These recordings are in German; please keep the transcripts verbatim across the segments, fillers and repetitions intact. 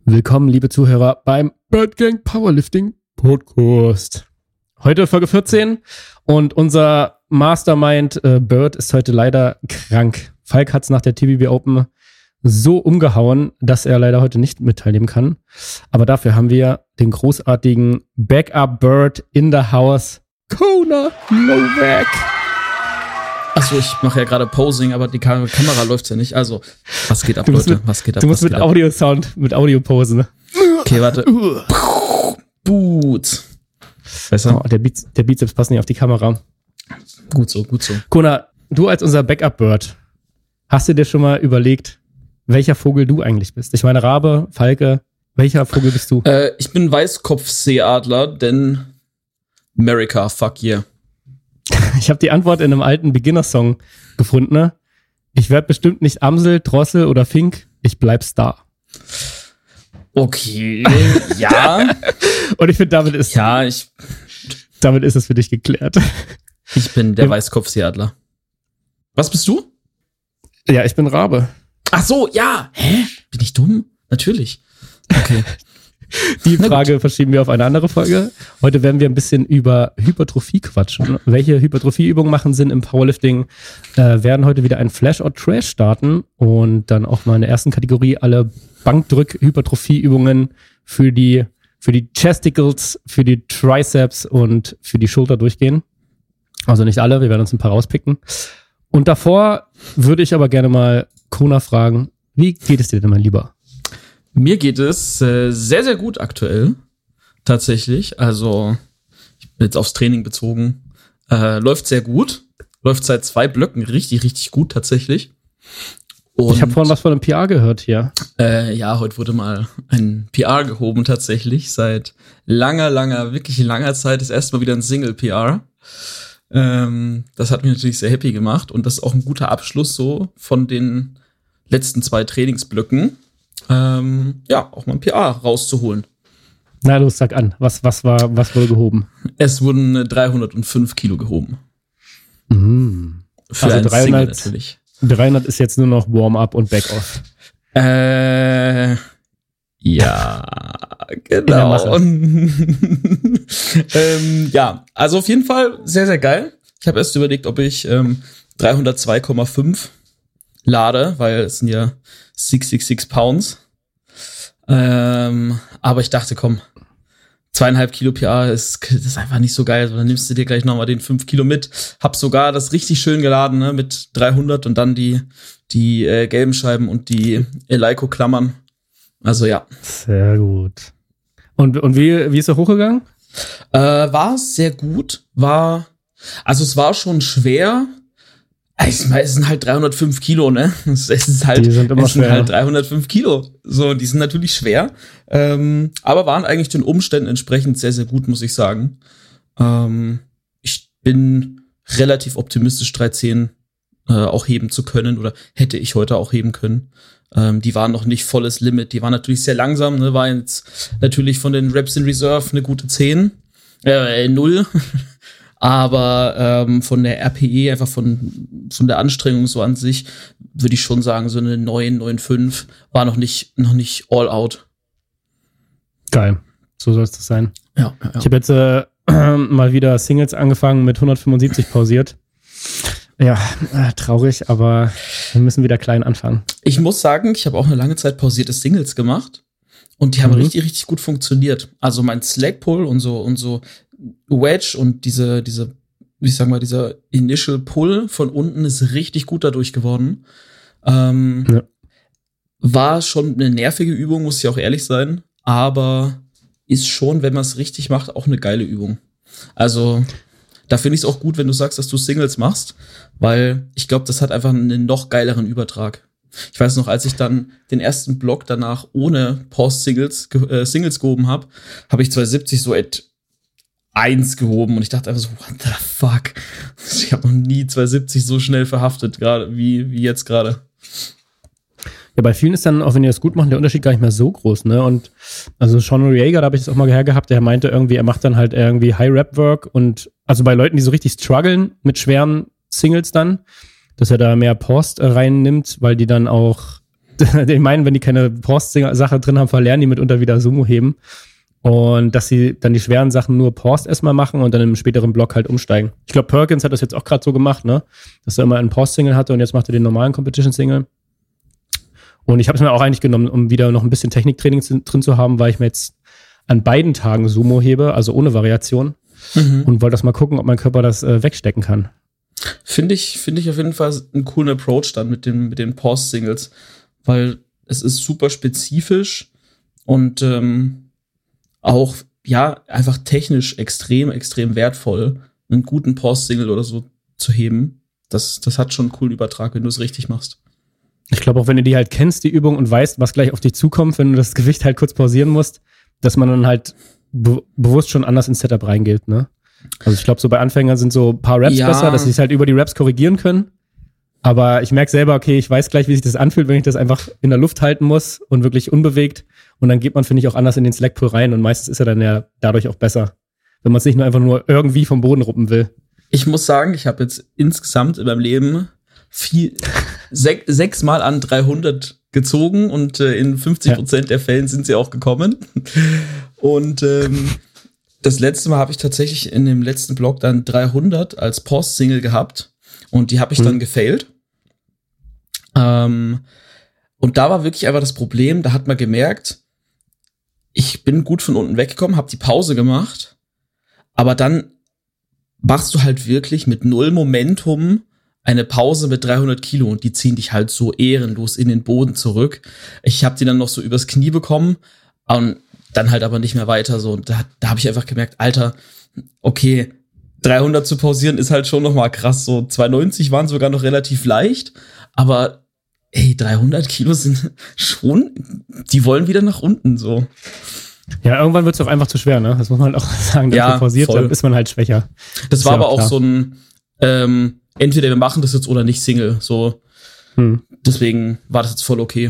Willkommen, liebe Zuhörer, beim Bird Gang Powerlifting Podcast. Heute Folge vierzehn und unser Mastermind äh, Bird ist heute leider krank. Falk hat es nach der T V B Open so umgehauen, dass er leider heute nicht mit teilnehmen kann. Aber dafür haben wir den großartigen Backup Bird in the house, Kona Novak. Achso, ich mache ja gerade Posing, aber die Kam- Kamera läuft ja nicht. Also, was geht ab, Leute? Mit, was geht ab? Du musst mit Audio-Sound, mit Audio-Posen. Okay, warte. Boot. Besser? Oh, der, Biz- der Bizeps passt nicht auf die Kamera. Gut so, gut so. Kona, du als unser Backup-Bird, hast du dir schon mal überlegt, welcher Vogel du eigentlich bist? Ich meine, Rabe, Falke, welcher Vogel bist du? Äh, ich bin Weißkopfseeadler, denn America, fuck yeah. Ich habe die Antwort in einem alten Beginner-Song gefunden. Ne? Ich werde bestimmt nicht Amsel, Drossel oder Fink. Ich bleib Star. Okay, ja. Und ich finde, damit ist Ja, ich, damit ist es für dich geklärt. ich bin der Ja. Weißkopfseeadler. Was bist du? Ja, ich bin Rabe. Ach so, ja. Hä? Bin ich dumm? Natürlich. Okay. Die Frage verschieben wir auf eine andere Folge. Heute werden wir ein bisschen über Hypertrophie quatschen. Welche Hypertrophieübungen machen Sinn im Powerlifting? Äh, werden heute wieder ein Flash or Trash starten und dann auch mal in der ersten Kategorie alle Bankdrück-Hypertrophieübungen für die, für die Chesticles, für die Triceps und für die Schulter durchgehen. Also nicht alle, wir werden uns ein paar rauspicken. Und davor würde ich aber gerne mal Kona fragen, wie geht es dir denn, mein Lieber? Mir geht es äh, sehr, sehr gut aktuell. Tatsächlich. Also, ich bin jetzt aufs Training bezogen. Äh, läuft sehr gut. Läuft seit zwei Blöcken richtig, richtig gut tatsächlich. Und, Ich habe vorhin was von einem P R gehört hier. Äh, ja, heute wurde mal ein P R gehoben tatsächlich. Seit langer, langer, wirklich langer Zeit ist erstmal wieder ein Single-P R. Ähm, das hat mich natürlich sehr happy gemacht. Und das ist auch ein guter Abschluss so von den letzten zwei Trainingsblöcken. Ähm, ja, auch mal ein P R rauszuholen. Na los, sag an. Was, was war, was wurde gehoben? Es wurden dreihundertfünf Kilo gehoben. Mhm. Für Also ein Single dreihundert natürlich. dreihundert ist jetzt nur noch Warm-up und Back-off. Äh, ja, der genau. Masse. ähm, ja, also auf jeden Fall sehr, sehr geil. Ich habe erst überlegt, ob ich ähm, dreihundertzwei Komma fünf lade, weil es sind ja sechshundertsechsundsechzig Pounds. Ähm, aber ich dachte, komm, zweieinhalb Kilo P R ist, das ist einfach nicht so geil. Also dann nimmst du dir gleich nochmal den fünf Kilo mit. Hab sogar das richtig schön geladen, ne, mit dreihundert und dann die, die äh, gelben Scheiben und die Eleiko-Klammern. Also ja. Sehr gut. Und, und wie, wie ist er hochgegangen? Äh, war sehr gut. War, also es war schon schwer. Es sind halt dreihundertfünf Kilo, ne? Es ist halt, Die sind immer es sind schwer. halt dreihundertfünf Kilo. So, die sind natürlich schwer. Ähm, aber waren eigentlich den Umständen entsprechend sehr, sehr gut, muss ich sagen. Ähm, ich bin relativ optimistisch, dreizehn äh, auch heben zu können oder hätte ich heute auch heben können. Ähm, die waren noch nicht volles Limit. Die waren natürlich sehr langsam, ne? War jetzt natürlich von den Reps in Reserve eine gute zehn. Äh, null. Aber ähm, von der R P E, einfach von, von der Anstrengung so an sich, würde ich schon sagen, so eine neun, neun Komma fünf war noch nicht, noch nicht all out. Geil. So soll es das sein. Ja, ja, Ich habe jetzt äh, mal wieder Singles angefangen, mit hundertfünfundsiebzig pausiert. Ja, äh, traurig, aber wir müssen wieder klein anfangen. Ich muss sagen, ich habe auch eine lange Zeit pausierte Singles gemacht und die haben Mhm. richtig, richtig gut funktioniert. Also mein Slack Pull und so und so Wedge und diese, diese, wie ich sag mal, dieser Initial Pull von unten ist richtig gut dadurch geworden. Ähm, Ja. War schon eine nervige Übung, muss ich auch ehrlich sein, aber ist schon, wenn man es richtig macht, auch eine geile Übung. Also da finde ich es auch gut, wenn du sagst, dass du Singles machst, weil ich glaube, das hat einfach einen noch geileren Übertrag. Ich weiß noch, als ich dann den ersten Block danach ohne Pause-Singles ge- äh, Singles gehoben habe, habe ich zweihundertsiebzig so at eins gehoben und ich dachte einfach so, what the fuck? Ich habe noch nie zweihundertsiebzig so schnell verhaftet, gerade wie, wie jetzt gerade. Ja, bei vielen ist dann, auch wenn die das gut machen, der Unterschied gar nicht mehr so groß, ne? Und also Sean Noriega, da habe ich das auch mal hergehabt, der meinte irgendwie, er macht dann halt irgendwie High-Rep-Work und also bei Leuten, die so richtig strugglen mit schweren Singles dann, dass er da mehr Post reinnimmt, weil die dann auch ich meine, wenn die keine Paused-Sache drin haben, verlernen die mitunter wieder Sumo heben. Und dass sie dann die schweren Sachen nur Paused erstmal machen und dann im späteren Block halt umsteigen. Ich glaube, Perkins hat das jetzt auch gerade so gemacht, ne? Dass er immer einen Paused-Single hatte und jetzt macht er den normalen Competition-Single. Und ich habe es mir auch eigentlich genommen, um wieder noch ein bisschen Techniktraining drin zu haben, weil ich mir jetzt an beiden Tagen Sumo hebe, also ohne Variation. Mhm. Und wollte das mal gucken, ob mein Körper das äh, wegstecken kann. Finde ich, finde ich auf jeden Fall einen coolen Approach dann mit den, mit den Paused-Singles, weil es ist super spezifisch und ähm, auch, ja, einfach technisch extrem, extrem wertvoll, einen guten Paused-Single oder so zu heben. Das, das hat schon einen coolen Übertrag, wenn du es richtig machst. Ich glaube auch, wenn du die halt kennst, die Übung, und weißt, was gleich auf dich zukommt, wenn du das Gewicht halt kurz pausieren musst, dass man dann halt be- bewusst schon anders ins Setup reingeht, ne? Also ich glaube, so bei Anfängern sind so ein paar Raps ja. besser, dass sie es halt über die Raps korrigieren können. Aber ich merke selber, okay, ich weiß gleich, wie sich das anfühlt, wenn ich das einfach in der Luft halten muss und wirklich unbewegt. Und dann geht man, finde ich, auch anders in den Slackpool rein. Und meistens ist er dann ja dadurch auch besser, wenn man es nicht nur einfach nur irgendwie vom Boden ruppen will. Ich muss sagen, ich habe jetzt insgesamt in meinem Leben viel, sech, sechs Mal an dreihundert gezogen und äh, in fünfzig Prozent ja. der Fällen sind sie auch gekommen. Und ähm, das letzte Mal habe ich tatsächlich in dem letzten Block dann dreihundert als Paused-Single gehabt. Und die habe ich hm. dann gefailt. Ähm, und da war wirklich einfach das Problem, da hat man gemerkt, ich bin gut von unten weggekommen, habe die Pause gemacht, aber dann machst du halt wirklich mit null Momentum eine Pause mit dreihundert Kilo und die ziehen dich halt so ehrenlos in den Boden zurück. Ich habe die dann noch so übers Knie bekommen und dann halt aber nicht mehr weiter so. Und da, da habe ich einfach gemerkt, Alter, okay, dreihundert zu pausieren ist halt schon noch mal krass. So zweihundertneunzig waren sogar noch relativ leicht, aber ey, dreihundert Kilo sind schon, die wollen wieder nach unten so. Ja, irgendwann wird es auch einfach zu schwer, ne? Das muss man halt auch sagen. Dass ja, man pausiert, voll. Dann ist man halt schwächer. Das, das war ja aber auch klar. so ein, ähm, entweder wir machen das jetzt oder nicht Single. So, hm. Deswegen war das jetzt voll okay.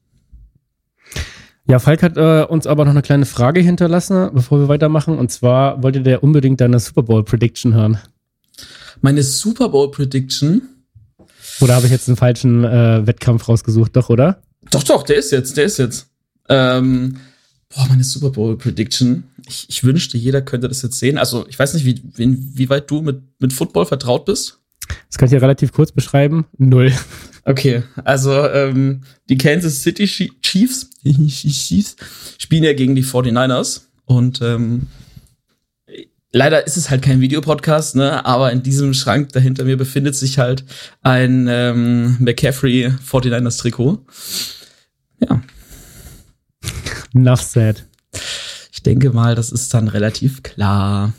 Ja, Falk hat äh, uns aber noch eine kleine Frage hinterlassen, bevor wir weitermachen. Und zwar wollte der unbedingt deine Super Bowl Prediction hören. Meine Super Bowl Prediction? Oder habe ich jetzt einen falschen äh, Wettkampf rausgesucht? Doch, oder? Doch, doch, der ist jetzt, der ist jetzt. Ähm, boah, meine Super Bowl Prediction. Ich, ich wünschte, jeder könnte das jetzt sehen. Also, ich weiß nicht, wie, wie, wie weit du mit, mit Football vertraut bist. Das kann ich ja relativ kurz beschreiben. Null. Okay, also ähm, die Kansas City Chiefs, Chiefs spielen ja gegen die forty-niners. Und ähm, leider ist es halt kein Videopodcast, ne? Aber in diesem Schrank dahinter mir befindet sich halt ein ähm, McCaffrey forty-niners Trikot. Ja. Enough said. Ich denke mal, das ist dann relativ klar.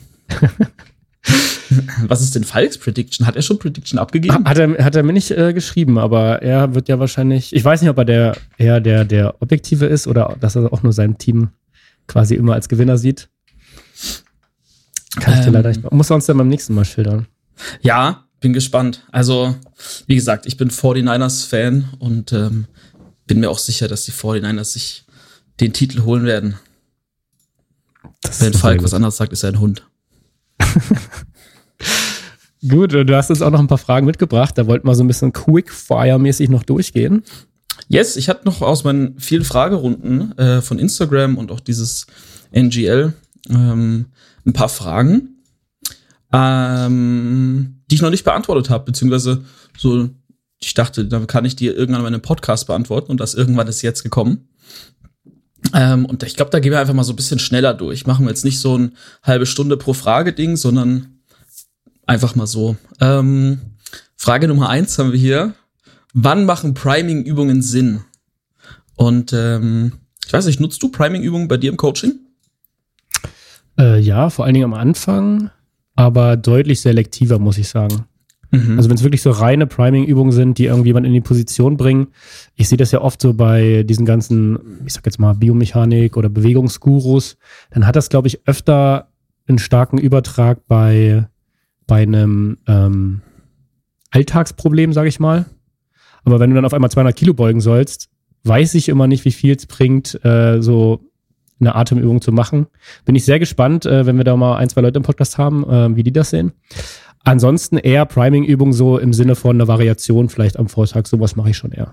Was ist denn Falks Prediction? Hat er schon Prediction abgegeben? Hat er, hat er mir nicht äh, geschrieben, aber er wird ja wahrscheinlich, ich weiß nicht, ob er der eher der, der Objektive ist oder dass er auch nur sein Team quasi immer als Gewinner sieht. Kann ich dir ähm, leider nicht. Muss er uns dann beim nächsten Mal schildern. Ja, bin gespannt. Also, wie gesagt, ich bin forty-niners Fan und ähm, bin mir auch sicher, dass die forty-niners sich den Titel holen werden. Das Wenn Falk was anderes sagt, ist er ein Hund. Gut, du hast uns auch noch ein paar Fragen mitgebracht. Da wollten wir so ein bisschen Quickfire-mäßig noch durchgehen. Yes, ich hatte noch aus meinen vielen Fragerunden äh, von Instagram und auch dieses N G L ähm, ein paar Fragen, ähm, die ich noch nicht beantwortet habe, beziehungsweise so, ich dachte, dann kann ich dir irgendwann mal einen Podcast beantworten und das irgendwann ist jetzt gekommen. Ähm, und ich glaube, da gehen wir einfach mal so ein bisschen schneller durch. Machen wir jetzt nicht so ein halbe Stunde pro Frage-Ding, sondern einfach mal so. Ähm, Frage Nummer eins haben wir hier. Wann machen Priming-Übungen Sinn? Und ähm, ich weiß nicht, nutzt du Priming-Übungen bei dir im Coaching? Äh, ja, vor allen Dingen am Anfang, aber deutlich selektiver, muss ich sagen. Mhm. Also wenn es wirklich so reine Priming-Übungen sind, die irgendjemand in die Position bringen. Ich sehe das ja oft so bei diesen ganzen, ich sag jetzt mal Biomechanik oder Bewegungsgurus, dann hat das, glaube ich, öfter einen starken Übertrag bei bei einem ähm, Alltagsproblem, sage ich mal. Aber wenn du dann auf einmal zweihundert Kilo beugen sollst, weiß ich immer nicht, wie viel es bringt, äh, so eine Atemübung zu machen. Bin ich sehr gespannt, äh, wenn wir da mal ein, zwei Leute im Podcast haben, äh, wie die das sehen. Ansonsten eher Priming-Übungen so im Sinne von einer Variation vielleicht am Vortag. Sowas mache ich schon eher.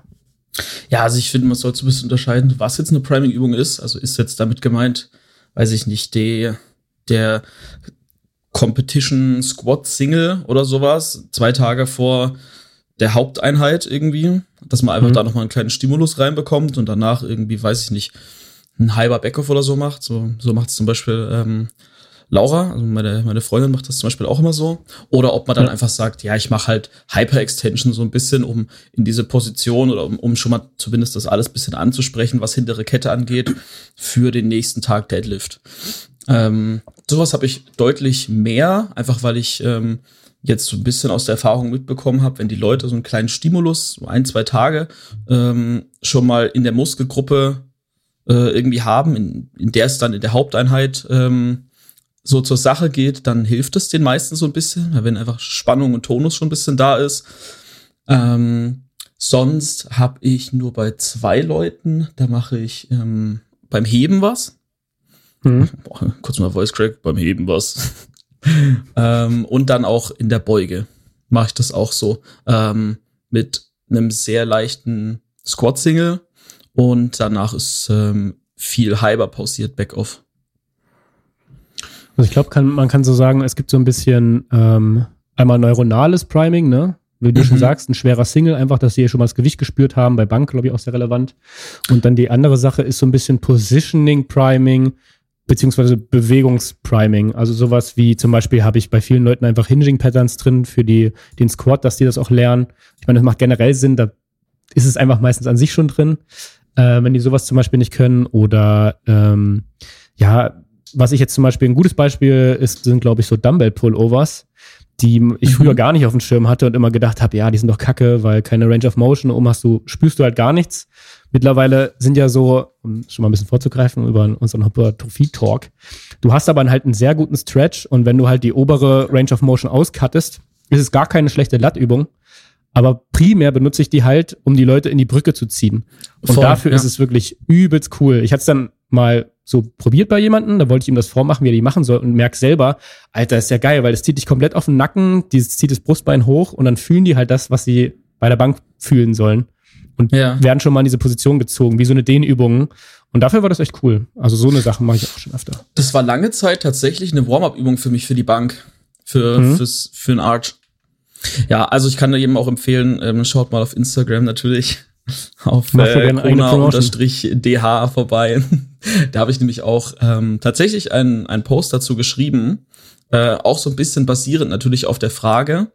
Ja, also ich finde, man sollte so ein bisschen unterscheiden, was jetzt eine Priming-Übung ist. Also ist jetzt damit gemeint, weiß ich nicht, die, der Competition Squat Single oder sowas, zwei Tage vor der Haupteinheit irgendwie, dass man einfach mhm. da nochmal einen kleinen Stimulus reinbekommt und danach irgendwie, weiß ich nicht, ein halber Backoff oder so macht. So, so macht es zum Beispiel ähm, Laura, also meine, meine Freundin macht das zum Beispiel auch immer so. Oder ob man dann ja. einfach sagt, ja, ich mache halt Hyper-Extension so ein bisschen, um in diese Position oder um, um schon mal zumindest das alles ein bisschen anzusprechen, was hintere Kette angeht, für den nächsten Tag Deadlift. Ähm, sowas habe ich deutlich mehr, einfach weil ich ähm, jetzt so ein bisschen aus der Erfahrung mitbekommen habe, wenn die Leute so einen kleinen Stimulus, so ein, zwei Tage, ähm, schon mal in der Muskelgruppe äh, irgendwie haben, in, in der es dann in der Haupteinheit ähm, so zur Sache geht, dann hilft es den meisten so ein bisschen, wenn einfach Spannung und Tonus schon ein bisschen da ist. Ähm, sonst habe ich nur bei zwei Leuten, da mache ich ähm, beim Heben was. Mhm. Boah, kurz mal Voice Crack, beim Heben was. ähm, und dann auch in der Beuge mache ich das auch so. Ähm, mit einem sehr leichten Squat-Single und danach ist ähm, viel halber pausiert Backoff. Also ich glaube, kann, man kann so sagen, es gibt so ein bisschen ähm, einmal neuronales Priming, ne? Wie du mhm. schon sagst, ein schwerer Single, einfach, dass sie hier schon mal das Gewicht gespürt haben, bei Bank, glaube ich, auch sehr relevant. Und dann die andere Sache ist so ein bisschen Positioning Priming, beziehungsweise Bewegungspriming. Also sowas wie zum Beispiel habe ich bei vielen Leuten einfach Hinging-Patterns drin für die, den Squat, dass die das auch lernen. Ich meine, das macht generell Sinn, da ist es einfach meistens an sich schon drin, äh, wenn die sowas zum Beispiel nicht können. Oder ähm, ja, was ich jetzt zum Beispiel, ein gutes Beispiel ist, sind, glaube ich, so Dumbbell-Pullovers, die ich früher mhm. gar nicht auf dem Schirm hatte und immer gedacht habe, ja, die sind doch kacke, weil keine Range of Motion, oben hast du, spürst du halt gar nichts. Mittlerweile sind ja so, um schon mal ein bisschen vorzugreifen über unseren Hypertrophie-Talk, du hast aber halt einen sehr guten Stretch und wenn du halt die obere Range of Motion auscuttest, ist es gar keine schlechte Lattübung. Aber primär benutze ich die halt, um die Leute in die Brücke zu ziehen. Und Voll, dafür ja. ist es wirklich übelst cool. Ich hatte es dann mal so probiert bei jemandem, da wollte ich ihm das vormachen, wie er die machen soll und merk selber, Alter, ist ja geil, weil das zieht dich komplett auf den Nacken, dieses zieht das Brustbein hoch und dann fühlen die halt das, was sie bei der Bank fühlen sollen. Und ja. werden schon mal in diese Position gezogen, wie so eine Dehnübung. Und dafür war das echt cool. Also so eine Sache mache ich auch schon öfter. Das war lange Zeit tatsächlich eine Warm-up-Übung für mich für die Bank. Für, mhm. fürs, für einen Arch. Ja, also ich kann da jedem auch empfehlen, ähm, schaut mal auf Instagram natürlich auf äh, Kona-D H vorbei. Da habe ich nämlich auch ähm, tatsächlich einen, einen Post dazu geschrieben. Äh, auch so ein bisschen basierend natürlich auf der Frage.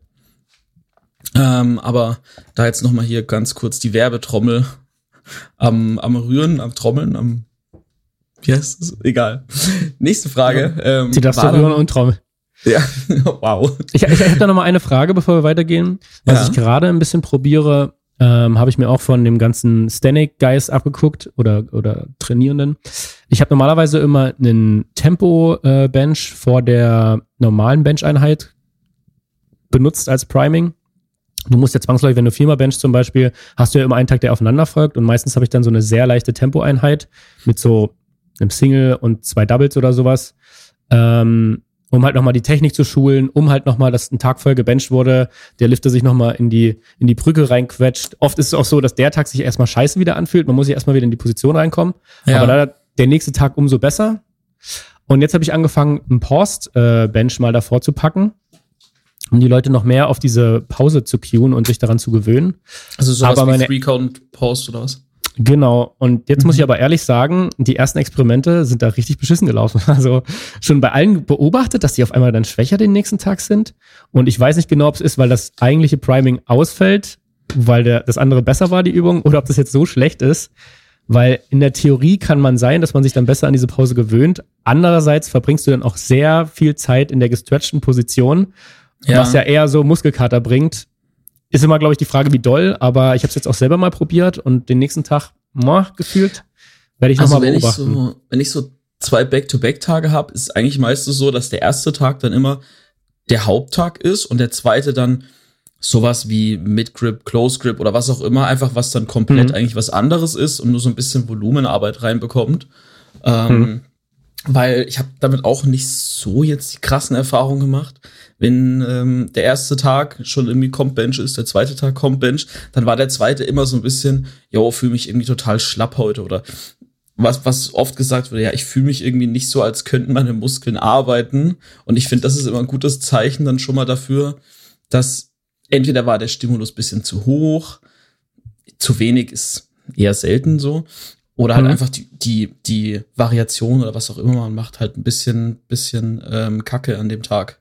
Ähm, aber da jetzt noch mal hier ganz kurz die Werbetrommel am, am Rühren, am Trommeln, am wie heißt es? Egal. Nächste Frage. Ähm, Sie darfst du rühren und Trommel. Ja, wow. Ich, ich, ich habe da noch mal eine Frage, bevor wir weitergehen. Was ja. ich gerade ein bisschen probiere, ähm, habe ich mir auch von dem ganzen Static Guys abgeguckt oder oder Trainierenden. Ich habe normalerweise immer einen Tempo-Bench äh, vor der normalen Bench-Einheit benutzt als Priming. Du musst ja zwangsläufig, wenn du viermal benchst zum Beispiel, hast du ja immer einen Tag, der aufeinander folgt und meistens habe ich dann so eine sehr leichte Tempo-Einheit mit so einem Single und zwei Doubles oder sowas, ähm, um halt nochmal die Technik zu schulen, um halt nochmal, dass ein Tag voll gebencht wurde, der Lifter sich nochmal in die in die Brücke reinquetscht. Oft ist es auch so, dass der Tag sich erstmal scheiße wieder anfühlt, man muss sich erstmal wieder in die Position reinkommen, ja. aber da der nächste Tag umso besser. Und jetzt habe ich angefangen, einen Paused-Bench mal davor zu packen, um die Leute noch mehr auf diese Pause zu cueen und sich daran zu gewöhnen. Also sowas aber wie Three-Count-Pause oder was? Genau. Und jetzt mhm. muss ich aber ehrlich sagen, die ersten Experimente sind da richtig beschissen gelaufen. Also schon bei allen beobachtet, dass die auf einmal dann schwächer den nächsten Tag sind. Und ich weiß nicht genau, ob es ist, weil das eigentliche Priming ausfällt, weil der, das andere besser war, die Übung, oder ob das jetzt so schlecht ist. Weil in der Theorie kann man sein, dass man sich dann besser an diese Pause gewöhnt. Andererseits verbringst du dann auch sehr viel Zeit in der gestretchten Position, ja. was ja eher so Muskelkater bringt. Ist immer, glaube ich, die Frage, wie doll, aber ich habe es jetzt auch selber mal probiert und den nächsten Tag moah, gefühlt werde ich also nochmal wenn beobachten. Ich so, wenn ich so zwei Back-to-Back-Tage habe, ist es eigentlich meistens so, dass der erste Tag dann immer der Haupttag ist und der zweite dann sowas wie Mid-Grip, Close-Grip oder was auch immer, einfach was dann komplett mhm. eigentlich was anderes ist und nur so ein bisschen Volumenarbeit reinbekommt. Ähm, mhm. weil ich habe damit auch nicht so jetzt die krassen Erfahrungen gemacht. Wenn ähm, der erste Tag schon irgendwie Comp-Bench ist, der zweite Tag Comp-Bench, dann war der zweite immer so ein bisschen, jo, fühle mich irgendwie total schlapp heute oder was was oft gesagt wurde, ja, ich fühle mich irgendwie nicht so, als könnten meine Muskeln arbeiten. Und ich finde, das ist immer ein gutes Zeichen dann schon mal dafür, dass entweder war der Stimulus ein bisschen zu hoch, zu wenig ist eher selten so, oder halt mhm. einfach die, die, die Variation oder was auch immer man macht, halt ein bisschen, bisschen ähm, Kacke an dem Tag.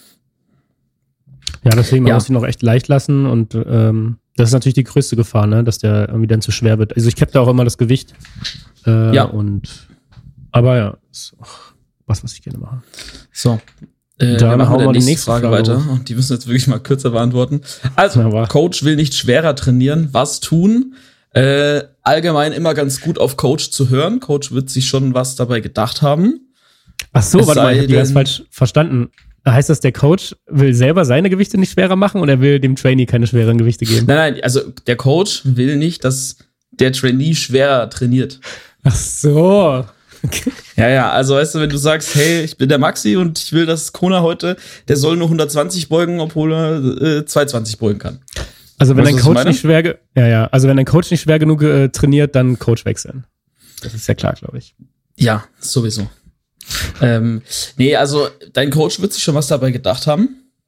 Ja, deswegen Ja. man muss ihn auch echt leicht lassen und ähm, das ist natürlich die größte Gefahr, ne, dass der irgendwie dann zu schwer wird. Also ich cappe da auch immer das Gewicht. Äh, Ja. Und aber ja, ist auch was, was ich gerne mache. So. Äh, Dann wir machen hauen mit wir der die nächsten nächste Frage, Frage weiter. hoch. Und die müssen jetzt wirklich mal kürzer beantworten. Also, Aber- Coach will nicht schwerer trainieren. Was tun? Äh, allgemein immer ganz gut auf Coach zu hören. Coach wird sich schon was dabei gedacht haben. Ach so, Es warte mal, sei ich hab die ganz denn- falsch verstanden. Heißt das, der Coach will selber seine Gewichte nicht schwerer machen und er will dem Trainee keine schweren Gewichte geben? Nein, nein, also der Coach will nicht, dass der Trainee schwerer trainiert. Ach so. Ja, ja, also weißt du, wenn du sagst, hey, ich bin der Maxi und ich will, dass Kona heute, der soll nur hundertzwanzig beugen, obwohl er äh, zweihundertzwanzig beugen kann. Also wenn Weißt ein du, was ich Coach meine? nicht schwer, ge- ja, ja, also wenn ein Coach nicht schwer genug äh, trainiert, dann Coach wechseln. Das ist ja klar, glaube ich. Ja, sowieso. ähm, nee, also dein Coach wird sich schon was dabei gedacht haben.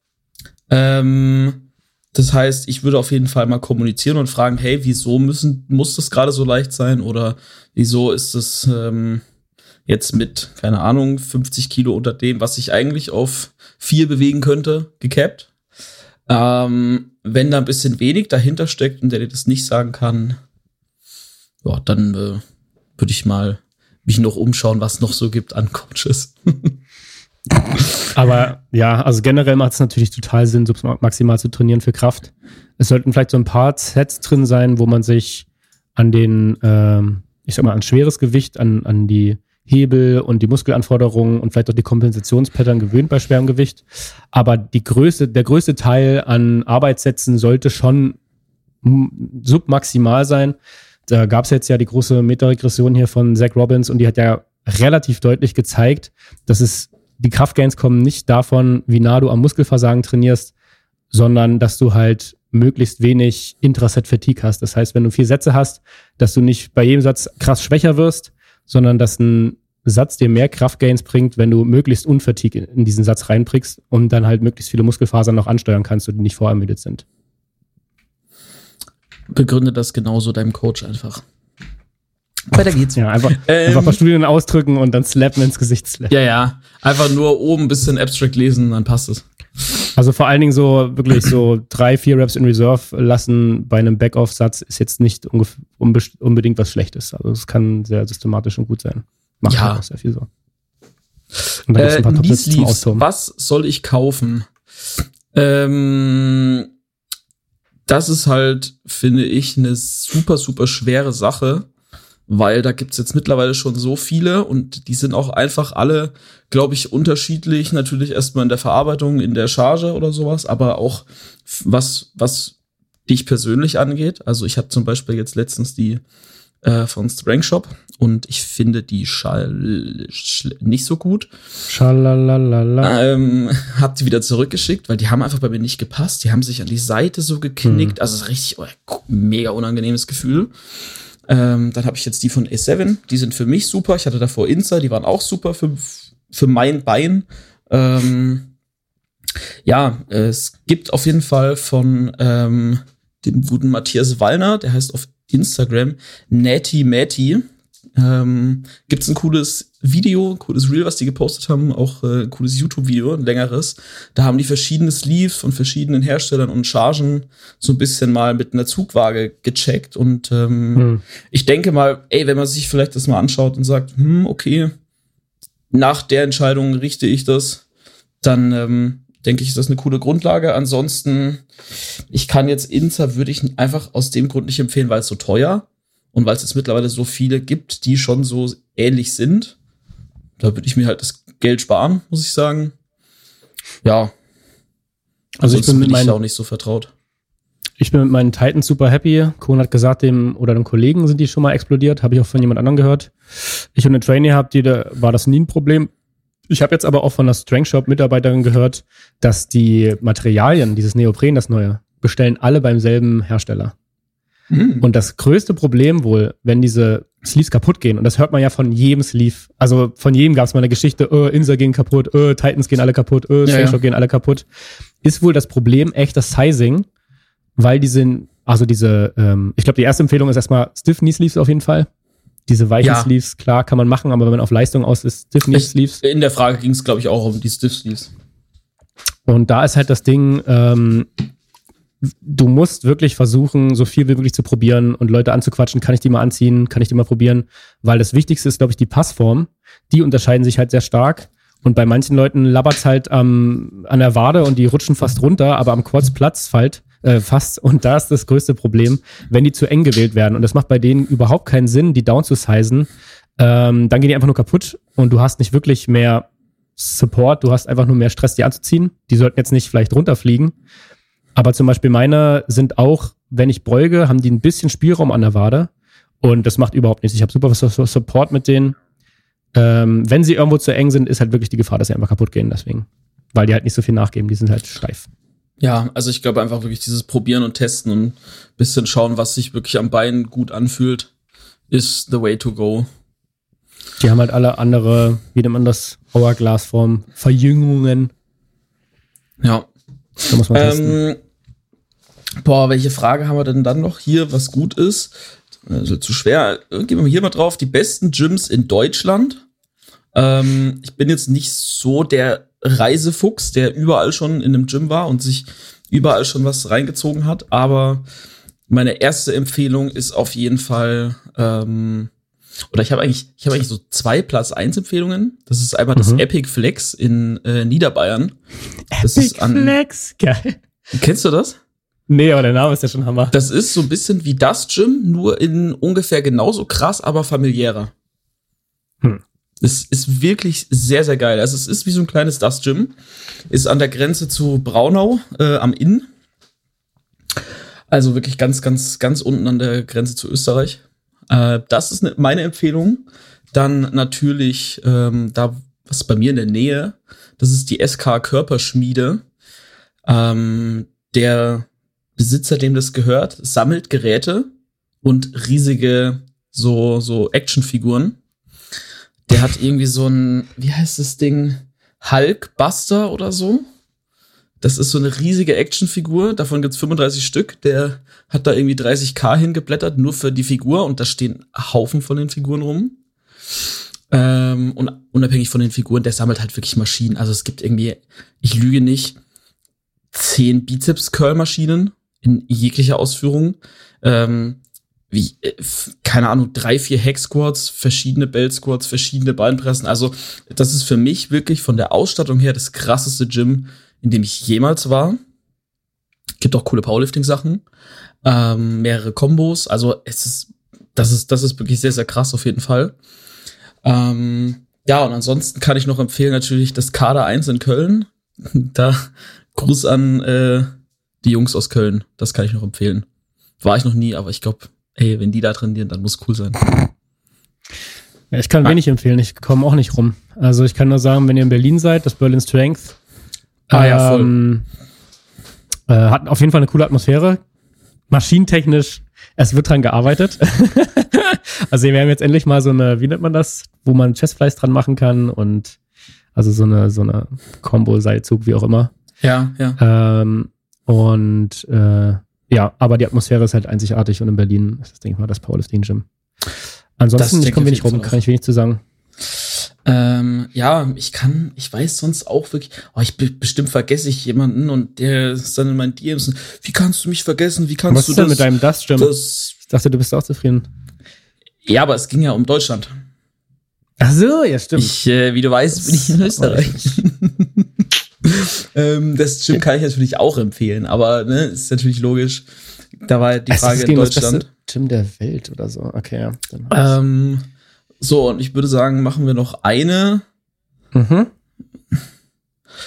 Ähm, das heißt, ich würde auf jeden Fall mal kommunizieren und fragen, hey, wieso müssen, muss das gerade so leicht sein oder wieso ist das ähm, jetzt mit, keine Ahnung, fünfzig Kilo unter dem, was ich eigentlich auf vier bewegen könnte, gecapped. Ähm, wenn da ein bisschen wenig dahinter steckt und der dir das nicht sagen kann, ja, dann äh, würde ich mal mich noch umschauen, was noch so gibt an Coaches. Aber ja, also generell macht es natürlich total Sinn, submaximal zu trainieren für Kraft. Es sollten vielleicht so ein paar Sets drin sein, wo man sich an den, ähm, ich sag mal, an schweres Gewicht, an, an die Hebel und die Muskelanforderungen und vielleicht auch die Kompensationspattern gewöhnt bei schwerem Gewicht. Aber die größte, der größte Teil an Arbeitssätzen sollte schon m- submaximal sein. Da gab es jetzt ja die große Meta-Regression hier von Zach Robbins und die hat ja relativ deutlich gezeigt, dass es die Kraftgains kommen nicht davon, wie nah du am Muskelversagen trainierst, sondern dass du halt möglichst wenig Intraset-Fatigue hast. Das heißt, wenn du vier Sätze hast, dass du nicht bei jedem Satz krass schwächer wirst, sondern dass ein Satz dir mehr Kraftgains bringt, wenn du möglichst unfatigue in diesen Satz reinbringst und dann halt möglichst viele Muskelfasern noch ansteuern kannst, die nicht vorermüdet sind. Begründe das genauso deinem Coach einfach. Weiter geht's. Ja, einfach, Ähm, einfach ein paar Studien ausdrücken und dann slappen ins Gesicht slappen. Ja, ja. Einfach nur oben ein bisschen Abstract lesen, dann passt es. Also vor allen Dingen so wirklich so drei, vier Reps in Reserve lassen bei einem Backoff-Satz ist jetzt nicht ungef- unbe- unbedingt was Schlechtes. Also es kann sehr systematisch und gut sein. Macht Ja. ja auch sehr viel so. Und dann gibt's Äh, ein paar Top-Sets zum Sleeves, Austoben. was soll ich kaufen? Ähm, das ist halt, finde ich, eine super, super schwere Sache, weil da gibt's jetzt mittlerweile schon so viele und die sind auch einfach alle, glaube ich, unterschiedlich. Natürlich erstmal in der Verarbeitung, in der Charge oder sowas, aber auch was, was dich persönlich angeht. Also ich habe zum Beispiel jetzt letztens die äh, von Strength Shop und ich finde die Schall schl- nicht so gut. Schalalala. Ähm, hab die wieder zurückgeschickt, weil die haben einfach bei mir nicht gepasst. Die haben sich an die Seite so geknickt. Hm. Also es ist richtig oh, mega unangenehmes Gefühl. Ähm, dann habe ich jetzt die von A sieben. Die sind für mich super. Ich hatte davor Insta, die waren auch super für, für mein Bein. Ähm, ja, es gibt auf jeden Fall von ähm, dem guten Matthias Wallner, der heißt auf Instagram Natty Matty. Ähm, gibt's ein cooles Video, ein cooles Reel, was die gepostet haben, auch äh, ein cooles YouTube-Video, ein längeres. Da haben die verschiedene Sleeves von verschiedenen Herstellern und Chargen so ein bisschen mal mit einer Zugwaage gecheckt und ähm, Hm. ich denke mal, ey, wenn man sich vielleicht das mal anschaut und sagt, hm, okay, nach der Entscheidung richte ich das, dann ähm, denke ich, ist das eine coole Grundlage. Ansonsten, ich kann jetzt Insta, würde ich einfach aus dem Grund nicht empfehlen, weil es so teuer und weil es jetzt mittlerweile so viele gibt, die schon so ähnlich sind. Da würde ich mir halt das Geld sparen, muss ich sagen. Ja. Also ich bin mit bin ich meinen, auch nicht so vertraut. Ich bin mit meinen Titans super happy. Kohn hat gesagt, dem oder dem Kollegen sind die schon mal explodiert. Habe ich auch von jemand anderem gehört. Ich und eine Trainee habt, die, da war das nie ein Problem. Ich habe jetzt aber auch von der Strength Shop Mitarbeiterin gehört, dass die Materialien, dieses Neopren, das neue, bestellen alle beim selben Hersteller. Mhm. Und das größte Problem wohl, wenn diese Sleeves kaputt gehen, und das hört man ja von jedem Sleeve, also von jedem gab es mal eine Geschichte, oh, Insa gehen kaputt, oh, Titans gehen alle kaputt, oh, Strength Shop ja, ja. gehen alle kaputt, ist wohl das Problem echt das Sizing, weil die sind, also diese, ähm, ich glaube, die erste Empfehlung ist erstmal Stiff Knee Sleeves auf jeden Fall. Diese weichen ja. Sleeves, klar, kann man machen, aber wenn man auf Leistung aus ist, Stiff Knee Sleeves. In der Frage ging es, glaube ich, auch um die Stiff Sleeves. Und da ist halt das Ding, ähm, du musst wirklich versuchen, so viel wie möglich zu probieren und Leute anzuquatschen, kann ich die mal anziehen, kann ich die mal probieren, weil das Wichtigste ist, glaube ich, die Passform. Die unterscheiden sich halt sehr stark. Und bei manchen Leuten labbert's halt ähm, an der Wade und die rutschen fast runter, aber am Quads platzt halt äh, fast. Und da ist das größte Problem, wenn die zu eng gewählt werden. Und das macht bei denen überhaupt keinen Sinn, die down zu sizen. Ähm, dann gehen die einfach nur kaputt und du hast nicht wirklich mehr Support, du hast einfach nur mehr Stress, die anzuziehen. Die sollten jetzt nicht vielleicht runterfliegen. Aber zum Beispiel meine sind auch, wenn ich beuge, haben die ein bisschen Spielraum an der Wade. Und das macht überhaupt nichts. Ich habe super Support mit denen. Ähm, wenn sie irgendwo zu eng sind, ist halt wirklich die Gefahr, dass sie einfach kaputt gehen. Deswegen. Weil die halt nicht so viel nachgeben. Die sind halt steif. Ja, also ich glaube einfach wirklich dieses Probieren und Testen und ein bisschen schauen, was sich wirklich am Bein gut anfühlt, ist the way to go. Die haben halt alle andere, wie nennt man das, Hourglass-Form, Verjüngungen. Ja. Da muss man testen. Ähm, boah, welche Frage haben wir denn dann noch hier, was gut ist? Also zu schwer. Gehen wir hier mal drauf. Die besten Gyms in Deutschland. Ähm, ich bin jetzt nicht so der Reisefuchs, der überall schon in einem Gym war und sich überall schon was reingezogen hat. Aber meine erste Empfehlung ist auf jeden Fall, ähm, oder ich habe eigentlich, ich habe eigentlich so zwei Platz eins Empfehlungen. Das ist einmal mhm. das Epic Flex in äh, Niederbayern. Das Epic ist an, Flex, geil. Kennst du das? Nee, aber der Name ist ja schon Hammer. Das ist so ein bisschen wie das Gym, nur in ungefähr genauso krass, aber familiärer. Hm. Es ist wirklich sehr, sehr geil. Also es ist wie so ein kleines Das Gym. Ist an der Grenze zu Braunau äh, am Inn. Also wirklich ganz, ganz, ganz unten an der Grenze zu Österreich. Äh, das ist ne, meine Empfehlung. Dann natürlich ähm, da, was bei mir in der Nähe, das ist die S K Körperschmiede. Ähm, der Besitzer, dem das gehört, sammelt Geräte und riesige so so Actionfiguren. Der hat irgendwie so ein, wie heißt das Ding? Hulkbuster oder so. Das ist so eine riesige Actionfigur. Davon gibt's fünfunddreißig Stück. Der hat da irgendwie dreißigtausend hingeblättert, nur für die Figur. Und da stehen Haufen von den Figuren rum. Ähm, und unabhängig von den Figuren, der sammelt halt wirklich Maschinen. Also es gibt irgendwie, ich lüge nicht, zehn Bizeps-Curl-Maschinen in jeglicher Ausführung. Ähm, wie, äh, keine Ahnung, drei, vier Hack-Squats, verschiedene Belt-Squats, verschiedene Beinpressen. Also das ist für mich wirklich von der Ausstattung her das krasseste Gym, in dem ich jemals war. Gibt auch coole Powerlifting-Sachen, ähm, mehrere Kombos. Also es ist, das ist, das ist wirklich sehr, sehr krass auf jeden Fall. Ähm, ja, und ansonsten kann ich noch empfehlen natürlich das Kader eins in Köln. Da Gruß an äh, die Jungs aus Köln. Das kann ich noch empfehlen. War ich noch nie, aber ich glaube, ey, wenn die da trainieren, dann muss cool sein. Ja, ich kann ah. wenig empfehlen. Ich komme auch nicht rum. Also ich kann nur sagen, wenn ihr in Berlin seid, das Berlin Strength ah, ja, voll. Ähm, äh, hat auf jeden Fall eine coole Atmosphäre. Maschinentechnisch, es wird dran gearbeitet. Also wir haben jetzt endlich mal so eine, wie nennt man das, wo man Chestflies dran machen kann und also so eine so eine Combo-Seilzug, wie auch immer. Ja, ja. Ähm, und äh, ja, aber die Atmosphäre ist halt einzigartig und in Berlin ist das, denke ich mal, das Powerlifting-Gym. Ansonsten, ich komme wenig rum, kann ich wenig zu sagen. Ähm, ja, ich kann, ich weiß sonst auch wirklich, oh, ich be- bestimmt vergesse ich jemanden und der ist dann in meinen D Ms. Wie kannst du mich vergessen? Wie kannst Was du ist denn das? mit deinem Das-Gym? Das, ich dachte, du bist auch zufrieden. Ja, aber es ging ja um Deutschland. Ach so, ja, stimmt. Ich, äh, wie du weißt, bin ich in Österreich. ähm, das Gym kann ich natürlich auch empfehlen, aber ne, ist natürlich logisch. Da war die Frage in Deutschland. Das beste Gym der Welt oder so. Okay, ja. Ähm, so, und ich würde sagen, machen wir noch eine. Mhm.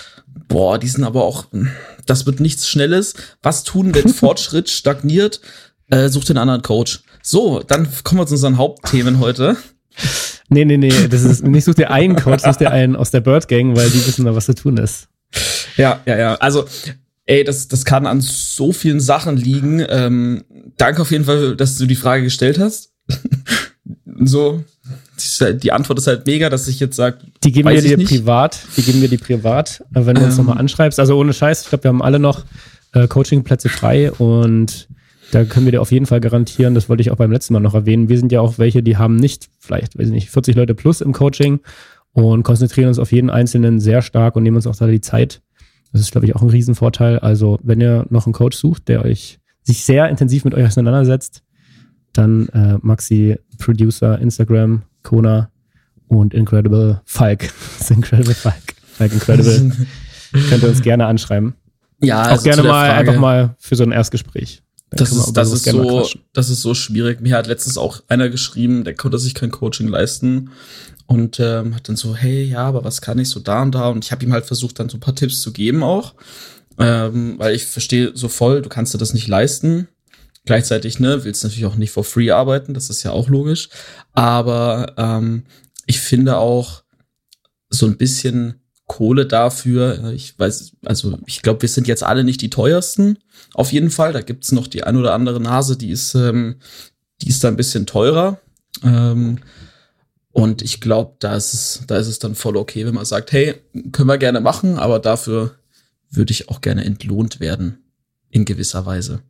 boah, die sind aber auch, das wird nichts Schnelles. Was tun, wenn Fortschritt stagniert? Äh, such den anderen Coach. So, dann kommen wir zu unseren Hauptthemen heute. Nee, nee, nee, das ist nicht such dir einen Coach, such dir einen aus der Bird Gang, weil die wissen da, was zu tun ist. Ja, ja, ja. Also, ey, das, das kann an so vielen Sachen liegen. Ähm, danke auf jeden Fall, dass du die Frage gestellt hast. So, die Antwort ist halt mega, dass ich jetzt sage, die geben wir dir nicht. privat, die geben wir dir privat, wenn du ähm. uns nochmal anschreibst. Also ohne Scheiß, ich glaube, wir haben alle noch äh, Coachingplätze frei und da können wir dir auf jeden Fall garantieren, das wollte ich auch beim letzten Mal noch erwähnen, wir sind ja auch welche, die haben nicht, vielleicht, weiß ich nicht, vierzig Leute plus im Coaching und konzentrieren uns auf jeden Einzelnen sehr stark und nehmen uns auch da die Zeit. Das ist, glaube ich, auch ein Riesenvorteil. Also wenn ihr noch einen Coach sucht, der euch sich sehr intensiv mit euch auseinandersetzt, dann äh, Maxi, Producer, Instagram, Kona und Incredible Falk. Das ist Incredible Falk. Falk Incredible. Könnt ihr uns gerne anschreiben. Ja, also auch gerne mal Frage, einfach mal für so ein Erstgespräch. Das ist, das, ist so, das ist so schwierig. Mir hat letztens auch einer geschrieben, der konnte sich kein Coaching leisten und ähm, hat dann so, hey, ja, aber was kann ich so da und da? Und ich habe ihm halt versucht, dann so ein paar Tipps zu geben auch, ähm, weil ich verstehe so voll, du kannst dir das nicht leisten. Gleichzeitig, ne, willst natürlich auch nicht for free arbeiten, das ist ja auch logisch. Aber ähm, ich finde auch so ein bisschen Kohle dafür. Ich weiß, also ich glaube, wir sind jetzt alle nicht die teuersten. Auf jeden Fall, da gibt's noch die ein oder andere Nase, die ist, ähm, die ist da ein bisschen teurer. Ähm, und ich glaube, da ist es, da ist es dann voll okay, wenn man sagt, hey, können wir gerne machen, aber dafür würde ich auch gerne entlohnt werden in gewisser Weise.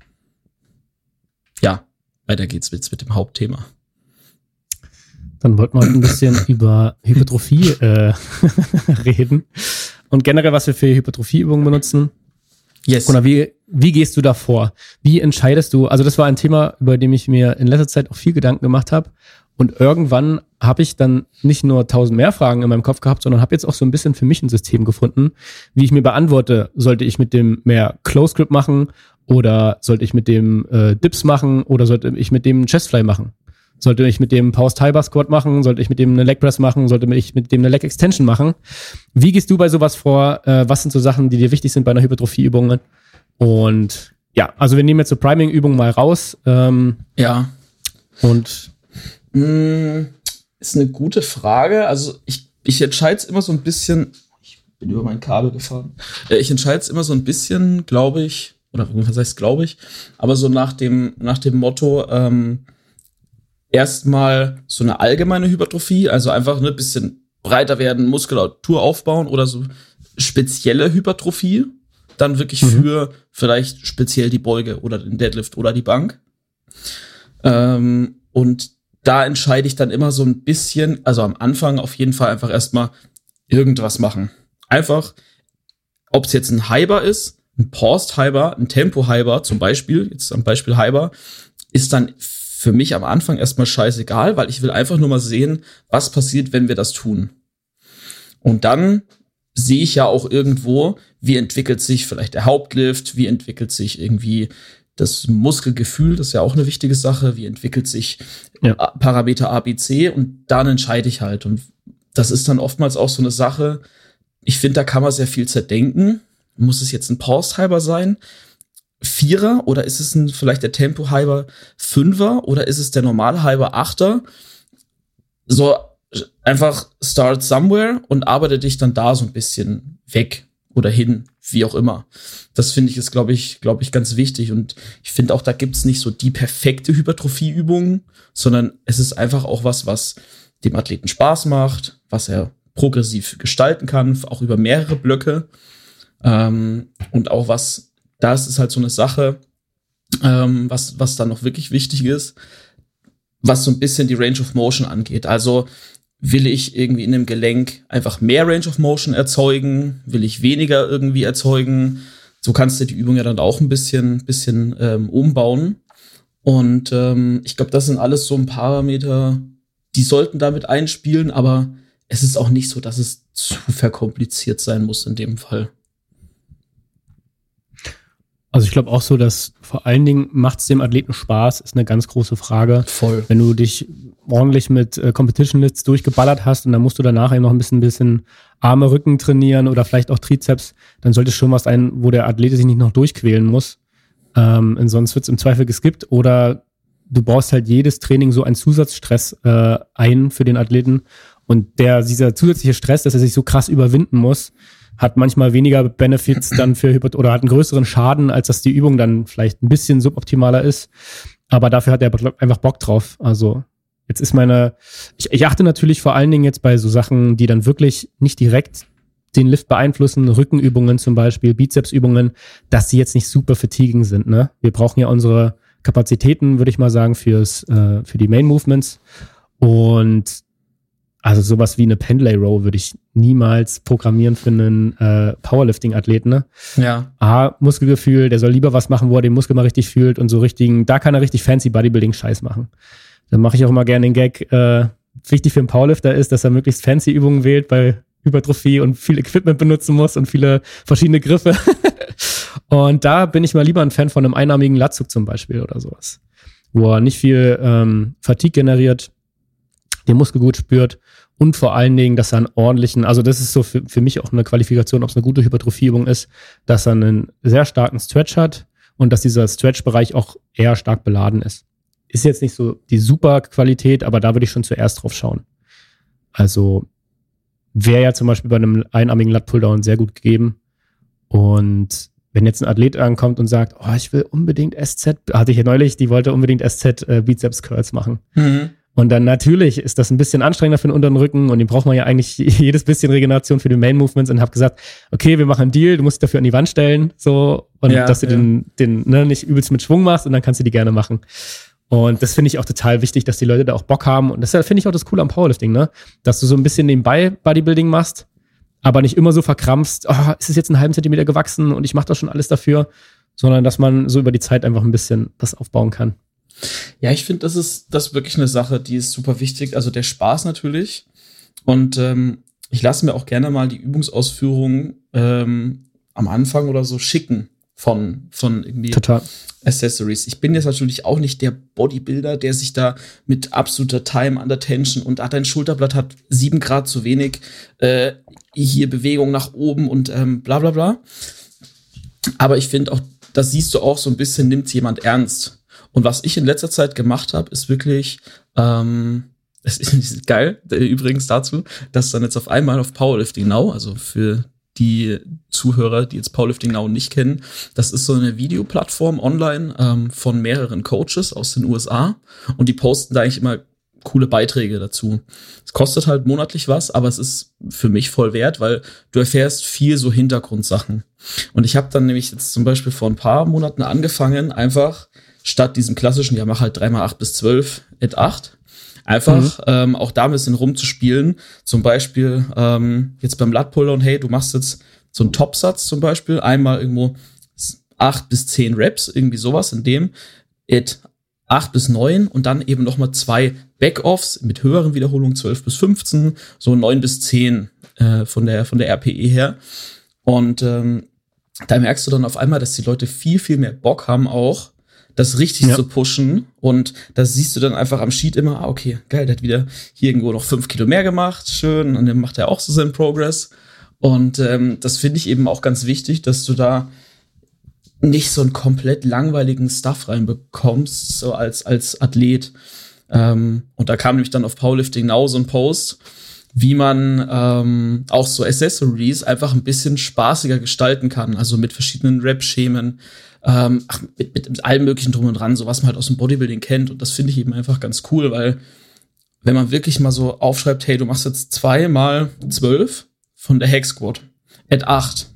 Ja, weiter geht's jetzt mit dem Hauptthema. Dann wollten wir heute ein bisschen über Hypertrophie äh, reden und generell, was wir für Hypertrophieübungen benutzen. Yes. Oder wie, wie gehst du da vor? Wie entscheidest du? Also das war ein Thema, über dem ich mir in letzter Zeit auch viel Gedanken gemacht habe. Und irgendwann habe ich dann nicht nur tausend mehr Fragen in meinem Kopf gehabt, sondern habe jetzt auch so ein bisschen für mich ein System gefunden, wie ich mir beantworte, sollte ich mit dem mehr Close Grip machen oder sollte ich mit dem äh, Dips machen oder sollte ich mit dem Chestfly machen? Sollte ich mit dem Power Thigh Bar Squat machen? Sollte ich mit dem eine Leg Press machen? Sollte ich mit dem eine Leg Extension machen? Wie gehst du bei sowas vor? Äh, was sind so Sachen, die dir wichtig sind bei einer Hypertrophieübung? Und ja, also wir nehmen jetzt so Priming-Übungen mal raus. Ähm, ja. Und mm, ist eine gute Frage. Also ich, ich entscheide es immer so ein bisschen, ich bin über mein Kabel gefahren. Äh, ich entscheide es immer so ein bisschen, glaube ich, oder was heißt glaube ich, aber so nach dem, nach dem Motto, ähm, erstmal so eine allgemeine Hypertrophie, also einfach ein bisschen breiter werden, Muskulatur aufbauen oder so spezielle Hypertrophie, dann wirklich mhm. für vielleicht speziell die Beuge oder den Deadlift oder die Bank. Ähm, und da entscheide ich dann immer so ein bisschen, also am Anfang auf jeden Fall einfach erstmal irgendwas machen. Einfach, ob es jetzt ein High Bar ist, ein Paused High Bar, ein Tempo High Bar zum Beispiel, jetzt am Beispiel High Bar, ist dann für mich am Anfang erstmal scheißegal, weil ich will einfach nur mal sehen, was passiert, wenn wir das tun. Und dann sehe ich ja auch irgendwo, wie entwickelt sich vielleicht der Hauptlift, wie entwickelt sich irgendwie das Muskelgefühl, das ist ja auch eine wichtige Sache, wie entwickelt sich ja. Parameter A, B, C und dann entscheide ich halt. Und das ist dann oftmals auch so eine Sache, ich finde, da kann man sehr viel zerdenken. Muss es jetzt ein Pause-Hyper sein? Vierer oder ist es ein, vielleicht der Tempo-Hyper Fünfer oder ist es der normale Hyper Achter? So einfach start somewhere und arbeite dich dann da so ein bisschen weg oder hin, wie auch immer. Das finde ich ist, glaube ich, glaube ich, ganz wichtig und ich finde auch, da gibt's nicht so die perfekte Hypertrophie-Übung, sondern es ist einfach auch was, was dem Athleten Spaß macht, was er progressiv gestalten kann, auch über mehrere Blöcke ähm, und auch was das ist halt so eine Sache, ähm, was, was dann noch wirklich wichtig ist, was so ein bisschen die Range of Motion angeht. Also will ich irgendwie in einem Gelenk einfach mehr Range of Motion erzeugen? Will ich weniger irgendwie erzeugen? So kannst du die Übung ja dann auch ein bisschen, bisschen ähm, umbauen. Und ähm, ich glaube, das sind alles so ein Parameter, die sollten damit einspielen, aber es ist auch nicht so, dass es zu verkompliziert sein muss in dem Fall. Also ich glaube auch so, dass vor allen Dingen macht es dem Athleten Spaß, ist eine ganz große Frage. Voll. Wenn du dich ordentlich mit äh, Competition Lifts durchgeballert hast und dann musst du danach eben noch ein bisschen, bisschen Arme, Rücken trainieren oder vielleicht auch Trizeps, dann sollte es schon was sein, wo der Athlet sich nicht noch durchquälen muss. Ähm, sonst wird es im Zweifel geskippt oder du baust halt jedes Training so einen Zusatzstress äh, ein für den Athleten und der dieser zusätzliche Stress, dass er sich so krass überwinden muss, hat manchmal weniger Benefits dann für Hyper- oder hat einen größeren Schaden, als dass die Übung dann vielleicht ein bisschen suboptimaler ist. Aber dafür hat er einfach Bock drauf. Also jetzt ist meine, ich, ich achte natürlich vor allen Dingen jetzt bei so Sachen, die dann wirklich nicht direkt den Lift beeinflussen, Rückenübungen zum Beispiel, Bizepsübungen, dass sie jetzt nicht super fatiguing sind. Ne? Wir brauchen ja unsere Kapazitäten, würde ich mal sagen, fürs äh, für die Main Movements. Und also sowas wie eine Pendlay Row würde ich niemals programmieren für einen äh, Powerlifting-Athleten. Ne? Ja. A, Muskelgefühl, der soll lieber was machen, wo er den Muskel mal richtig fühlt und so richtigen, da kann er richtig fancy Bodybuilding-Scheiß machen. Dann mache ich auch immer gerne den Gag, äh, wichtig für einen Powerlifter ist, dass er möglichst fancy Übungen wählt bei Hypertrophie und viel Equipment benutzen muss und viele verschiedene Griffe. Und da bin ich mal lieber ein Fan von einem einarmigen Latzug zum Beispiel oder sowas, wo er nicht viel ähm, Fatigue generiert, den Muskel gut spürt und vor allen Dingen, dass er einen ordentlichen, also das ist so für, für mich auch eine Qualifikation, ob es eine gute Hypertrophieübung ist, dass er einen sehr starken Stretch hat und dass dieser Stretch-Bereich auch eher stark beladen ist. Ist jetzt nicht so die super Qualität, aber da würde ich schon zuerst drauf schauen. Also wäre ja zum Beispiel bei einem einarmigen Lat-Pulldown sehr gut gegeben. Und wenn jetzt ein Athlet ankommt und sagt, oh, ich will unbedingt S Z, hatte ich ja neulich, die wollte unbedingt S Z äh, Bizeps Curls machen. Mhm. Und dann natürlich ist das ein bisschen anstrengender für den unteren Rücken und den braucht man ja eigentlich jedes bisschen Regeneration für die Main Movements und habe gesagt, okay, wir machen einen Deal, du musst dich dafür an die Wand stellen, so, und ja, dass du ja. den, den ne, nicht übelst mit Schwung machst und dann kannst du die gerne machen. Und das finde ich auch total wichtig, dass die Leute da auch Bock haben. Und das finde ich auch das Coole am Powerlifting, ne? Dass du so ein bisschen nebenbei Bodybuilding machst, aber nicht immer so verkrampfst, oh, ist es jetzt einen halben Zentimeter gewachsen und ich mache da schon alles dafür, sondern dass man so über die Zeit einfach ein bisschen das aufbauen kann. Ja, ich finde, das ist das ist wirklich eine Sache, die ist super wichtig. Also der Spaß natürlich. Und ähm, ich lasse mir auch gerne mal die Übungsausführung ähm, am Anfang oder so schicken von, von irgendwie Total. Accessories. Ich bin jetzt natürlich auch nicht der Bodybuilder, der sich da mit absoluter Time under Tension und ah, dein Schulterblatt hat sieben Grad zu wenig, äh, hier Bewegung nach oben und ähm, bla bla bla. Aber ich finde auch, das siehst du auch so ein bisschen, nimmt jemand ernst. Und was ich in letzter Zeit gemacht habe, ist wirklich, ähm, es ist geil, übrigens dazu, dass dann jetzt auf einmal auf Powerlifting Now, also für die Zuhörer, die jetzt Powerlifting Now nicht kennen, das ist so eine Videoplattform online ähm, von mehreren Coaches aus den U S A und die posten da eigentlich immer coole Beiträge dazu. Es kostet halt monatlich was, aber es ist für mich voll wert, weil du erfährst viel so Hintergrundsachen. Und ich habe dann nämlich jetzt zum Beispiel vor ein paar Monaten angefangen, einfach statt diesem klassischen, ja mach halt drei mal acht bis zwölf at acht, einfach mhm. ähm, auch da ein bisschen rumzuspielen. Zum Beispiel ähm, jetzt beim Lat-Pulldown, hey, du machst jetzt so einen Topsatz zum Beispiel, einmal irgendwo acht bis zehn Reps, irgendwie sowas in dem, at acht bis neun und dann eben nochmal zwei Backoffs mit höheren Wiederholungen, zwölf bis fünfzehn, so neun bis zehn äh, von der von der R P E her. Und ähm, da merkst du dann auf einmal, dass die Leute viel, viel mehr Bock haben auch, das richtig ja. zu pushen. Und das siehst du dann einfach am Sheet immer, ah, okay, geil, der hat wieder hier irgendwo noch fünf Kilo mehr gemacht, schön. Und dann macht er auch so seinen Progress. Und ähm, das finde ich eben auch ganz wichtig, dass du da nicht so einen komplett langweiligen Stuff reinbekommst, so als, als Athlet. Ähm, und da kam nämlich dann auf Powerlifting Now so ein Post, wie man ähm, auch so Accessories einfach ein bisschen spaßiger gestalten kann. Also mit verschiedenen Rap-Schemen, ähm, ach, mit, mit, mit allem möglichen drum und dran, so was man halt aus dem Bodybuilding kennt. Und das finde ich eben einfach ganz cool, weil wenn man wirklich mal so aufschreibt, hey, du machst jetzt zwei mal zwölf von der Hack Squat at acht.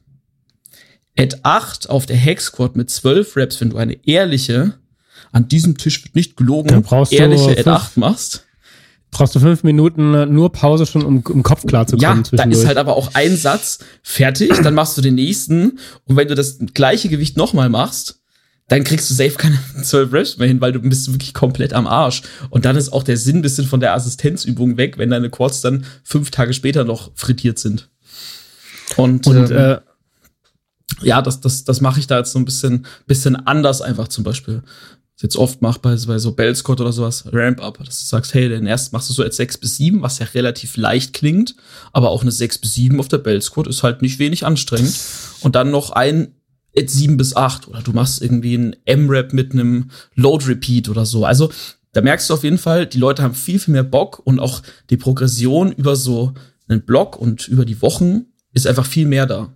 At acht auf der Hack Squat mit zwölf Reps, wenn du eine ehrliche, an diesem Tisch wird nicht gelogen, ehrliche at acht machst. Brauchst du fünf Minuten nur Pause schon, um im Kopf klar zu kommen. Ja, da ist halt aber auch ein Satz fertig, dann machst du den nächsten und wenn du das gleiche Gewicht nochmal machst, dann kriegst du safe keine zwölf Reps mehr hin, weil du bist wirklich komplett am Arsch. Und dann ist auch der Sinn ein bisschen von der Assistenzübung weg, wenn deine Quads dann fünf Tage später noch frittiert sind. Und, und ähm, äh, ja, das, das, das mache ich da jetzt so ein bisschen, bisschen anders einfach zum Beispiel. jetzt oft macht bei, bei so Bell Squat oder sowas, Ramp-Up, dass du sagst, hey, den erst machst du so als sechs bis sieben, was ja relativ leicht klingt, aber auch eine sechs bis sieben auf der Bell Squat ist halt nicht wenig anstrengend. Und dann noch ein at sieben bis acht oder du machst irgendwie einen M-Rap mit einem Load-Repeat oder so. Also da merkst du auf jeden Fall, die Leute haben viel, viel mehr Bock und auch die Progression über so einen Block und über die Wochen ist einfach viel mehr da.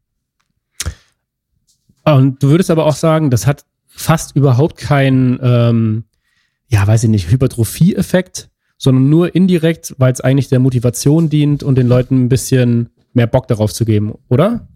Und du würdest aber auch sagen, das hat fast überhaupt keinen, ähm, ja, weiß ich nicht, Hypertrophie-Effekt, sondern nur indirekt, weil es eigentlich der Motivation dient und den Leuten ein bisschen mehr Bock darauf zu geben, oder?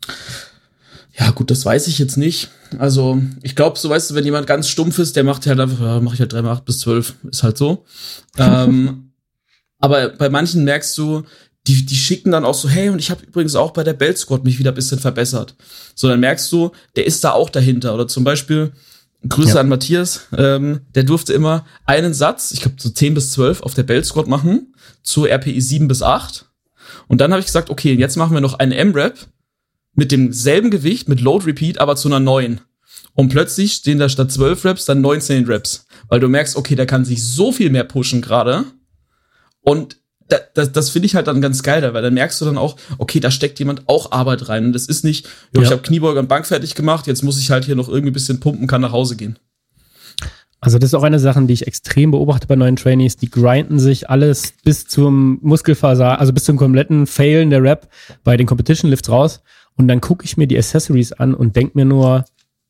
Ja, gut, das weiß ich jetzt nicht. Also, ich glaube, so weißt du, wenn jemand ganz stumpf ist, der macht halt einfach, ja, mach ich halt drei mal acht bis zwölf, ist halt so. ähm, aber bei manchen merkst du, die, die schicken dann auch so, hey, und ich habe übrigens auch bei der Bell Squat mich wieder ein bisschen verbessert. So, dann merkst du, der ist da auch dahinter. Oder zum Beispiel, Grüße ja. an Matthias, ähm, der durfte immer einen Satz, ich glaube so zehn bis zwölf auf der Bell Squat machen, zu R P I sieben bis acht. Und dann habe ich gesagt, okay, jetzt machen wir noch einen M-Rap mit demselben Gewicht, mit Load Repeat, aber zu einer neun. Und plötzlich stehen da statt zwölf Reps dann neunzehn Reps. Weil du merkst, okay, der kann sich so viel mehr pushen gerade. Und da, das, das finde ich halt dann ganz geil, weil dann merkst du dann auch, okay, da steckt jemand auch Arbeit rein. Und das ist nicht, jo, ja. ich habe Kniebeuger und Bank fertig gemacht, jetzt muss ich halt hier noch irgendwie ein bisschen pumpen, kann nach Hause gehen. Also das ist auch eine Sache, die ich extrem beobachte bei neuen Trainees. Die grinden sich alles bis zum Muskelfaser, also bis zum kompletten Failen der Rep bei den Competition Lifts raus. Und dann gucke ich mir die Accessories an und denk mir nur,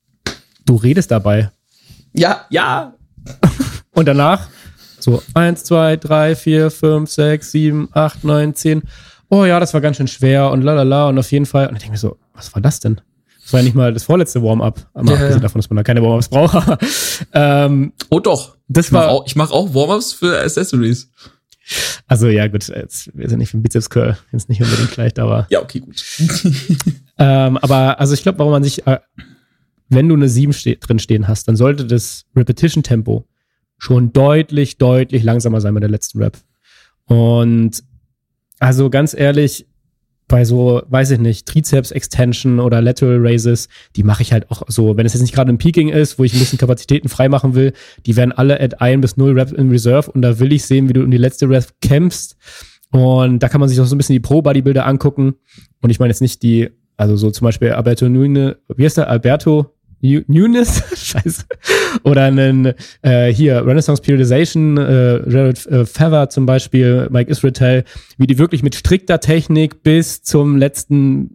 du redest dabei. Ja, ja. Und danach so eins, zwei, drei, vier, fünf, sechs, sieben, acht, neun, zehn. Oh ja, das war ganz schön schwer und lalala und auf jeden Fall. Und ich denke mir so, was war das denn? Das war ja nicht mal das vorletzte Warm-up. Mal ja, abgesehen davon, dass man da keine Warm-ups braucht. ähm, oh doch. Das ich war. Mach auch, ich mache auch Warm-ups für Accessories. Also ja, gut, jetzt, wir sind nicht für den Bizeps-Curl, jetzt nicht unbedingt leicht, aber. Ja, okay, gut. ähm, aber also ich glaube, warum man sich, äh, wenn du eine sieben ste- drin stehen hast, dann sollte das Repetition-Tempo schon deutlich, deutlich langsamer sein bei der letzten Rep. Und also ganz ehrlich, bei so, weiß ich nicht, Trizeps-Extension oder Lateral Raises, die mache ich halt auch so, wenn es jetzt nicht gerade ein Peaking ist, wo ich ein bisschen Kapazitäten freimachen will, die werden alle at ein bis null Reps in Reserve und da will ich sehen, wie du in die letzte Rep kämpfst. Und da kann man sich auch so ein bisschen die Pro-Bodybuilder angucken. Und ich meine jetzt nicht die, also so zum Beispiel Alberto Nunes, wie heißt der? Alberto Nunes? Scheiße. Oder einen, äh, hier, Renaissance Periodization, äh, Jared äh, Feather zum Beispiel, Mike Israetel, wie die wirklich mit strikter Technik bis zum letzten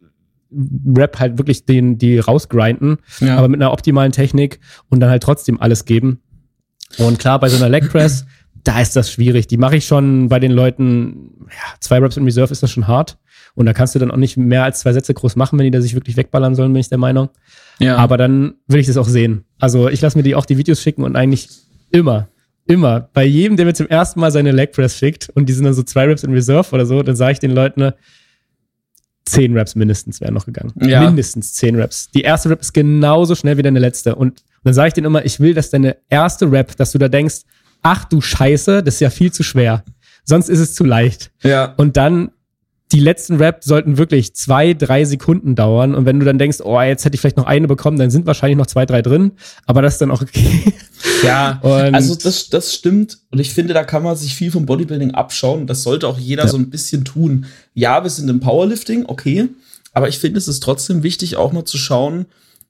Rap halt wirklich den, die rausgrinden, ja. aber mit einer optimalen Technik und dann halt trotzdem alles geben. Und klar, bei so einer Leg Press, da ist das schwierig. Die mache ich schon bei den Leuten, ja, zwei Reps in Reserve ist das schon hart. Und da kannst du dann auch nicht mehr als zwei Sätze groß machen, wenn die da sich wirklich wegballern sollen, bin ich der Meinung. Ja. Aber dann will ich das auch sehen. Also ich lasse mir die auch die Videos schicken und eigentlich immer, immer, bei jedem, der mir zum ersten Mal seine Leg Press schickt und die sind dann so zwei Reps in Reserve oder so, dann sage ich den Leuten, ne, zehn Reps mindestens wären noch gegangen. Ja. Mindestens zehn Reps. Die erste Rep ist genauso schnell wie deine letzte. Und dann sage ich denen immer, ich will, dass deine erste Rep, dass du da denkst, ach du Scheiße, das ist ja viel zu schwer. Sonst ist es zu leicht. Ja. Und dann die letzten Rap sollten wirklich zwei, drei Sekunden dauern. Und wenn du dann denkst, oh, jetzt hätte ich vielleicht noch eine bekommen, dann sind wahrscheinlich noch zwei, drei drin. Aber das ist dann auch okay. Ja, und also das, das stimmt. Und ich finde, da kann man sich viel vom Bodybuilding abschauen. Das sollte auch jeder ja. so ein bisschen tun. Ja, wir sind im Powerlifting, okay. Aber ich finde, es ist trotzdem wichtig, auch mal zu schauen,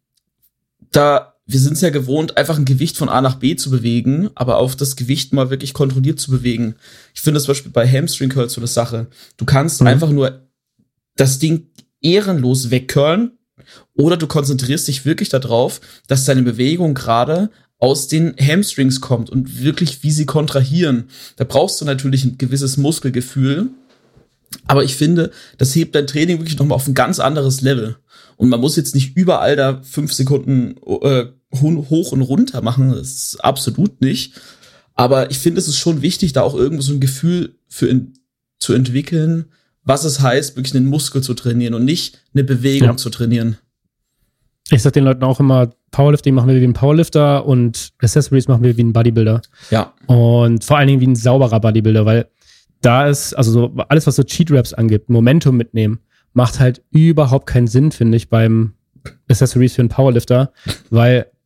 da wir sind es ja gewohnt, einfach ein Gewicht von A nach B zu bewegen, aber auf das Gewicht mal wirklich kontrolliert zu bewegen. Ich finde das zum Beispiel bei Hamstring Curls so eine Sache. Du kannst mhm. einfach nur das Ding ehrenlos wegcurlen oder du konzentrierst dich wirklich darauf, dass deine Bewegung gerade aus den Hamstrings kommt und wirklich, wie sie kontrahieren. Da brauchst du natürlich ein gewisses Muskelgefühl, aber ich finde, das hebt dein Training wirklich nochmal auf ein ganz anderes Level. Und man muss jetzt nicht überall da fünf Sekunden äh, hoch und runter machen. Das ist absolut nicht. Aber ich finde, es ist schon wichtig, da auch irgendwo so ein Gefühl für in, zu entwickeln, was es heißt, wirklich einen Muskel zu trainieren und nicht eine Bewegung ja. zu trainieren. Ich sag den Leuten auch immer, Powerlifting machen wir wie ein Powerlifter und Accessories machen wir wie ein Bodybuilder. Ja. Und vor allen Dingen wie ein sauberer Bodybuilder, weil da ist, also so alles, was so Cheat-Raps angibt, Momentum mitnehmen, macht halt überhaupt keinen Sinn, finde ich, beim Accessories für einen Powerlifter, weil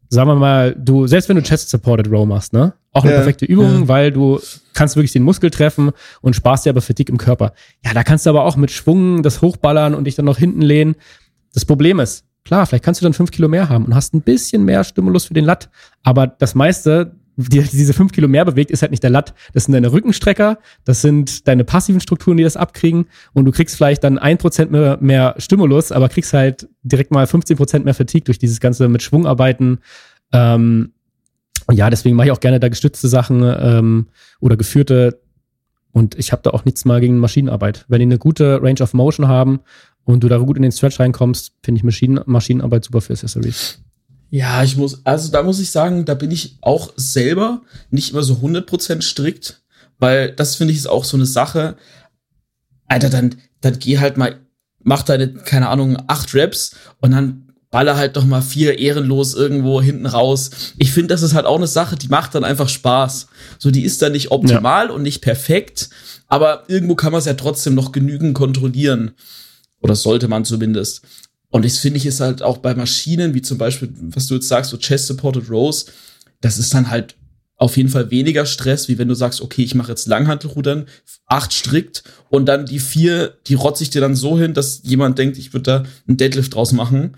sagen wir mal, du, selbst wenn du Chest-Supported Row machst, ne? Auch eine ja, perfekte Übung, ja. weil du kannst wirklich den Muskel treffen und sparst dir aber Fatigue im Körper. Ja, da kannst du aber auch mit Schwung das hochballern und dich dann noch hinten lehnen. Das Problem ist, klar, vielleicht kannst du dann fünf Kilo mehr haben und hast ein bisschen mehr Stimulus für den Lat, aber das meiste, die diese fünf Kilo mehr bewegt, ist halt nicht der Lat. Das sind deine Rückenstrecker, das sind deine passiven Strukturen, die das abkriegen und du kriegst vielleicht dann ein Prozent mehr, mehr Stimulus, aber kriegst halt direkt mal fünfzehn Prozent mehr Fatigue durch dieses ganze mit Schwungarbeiten. Ähm, ja, deswegen mache ich auch gerne da gestützte Sachen ähm, oder geführte und ich habe da auch nichts mal gegen Maschinenarbeit. Wenn die eine gute Range of Motion haben und du da gut in den Stretch reinkommst, finde ich Maschinen- Maschinenarbeit super für Accessories. Ja, ich muss, also da muss ich sagen, da bin ich auch selber nicht immer so hundert Prozent strikt, weil das finde ich ist auch so eine Sache. Alter, dann, dann geh halt mal, mach deine, keine Ahnung, acht Reps und dann baller halt doch mal vier ehrenlos irgendwo hinten raus. Ich finde, das ist halt auch eine Sache, die macht dann einfach Spaß. So, die ist dann nicht optimal ja. und nicht perfekt, aber irgendwo kann man es ja trotzdem noch genügend kontrollieren. Oder sollte man zumindest. Und das finde ich ist halt auch bei Maschinen, wie zum Beispiel, was du jetzt sagst, so Chest-Supported Rows, das ist dann halt auf jeden Fall weniger Stress, wie wenn du sagst, okay, ich mache jetzt Langhantelrudern, acht strikt und dann die vier, die rotze ich dir dann so hin, dass jemand denkt, ich würde da einen Deadlift draus machen.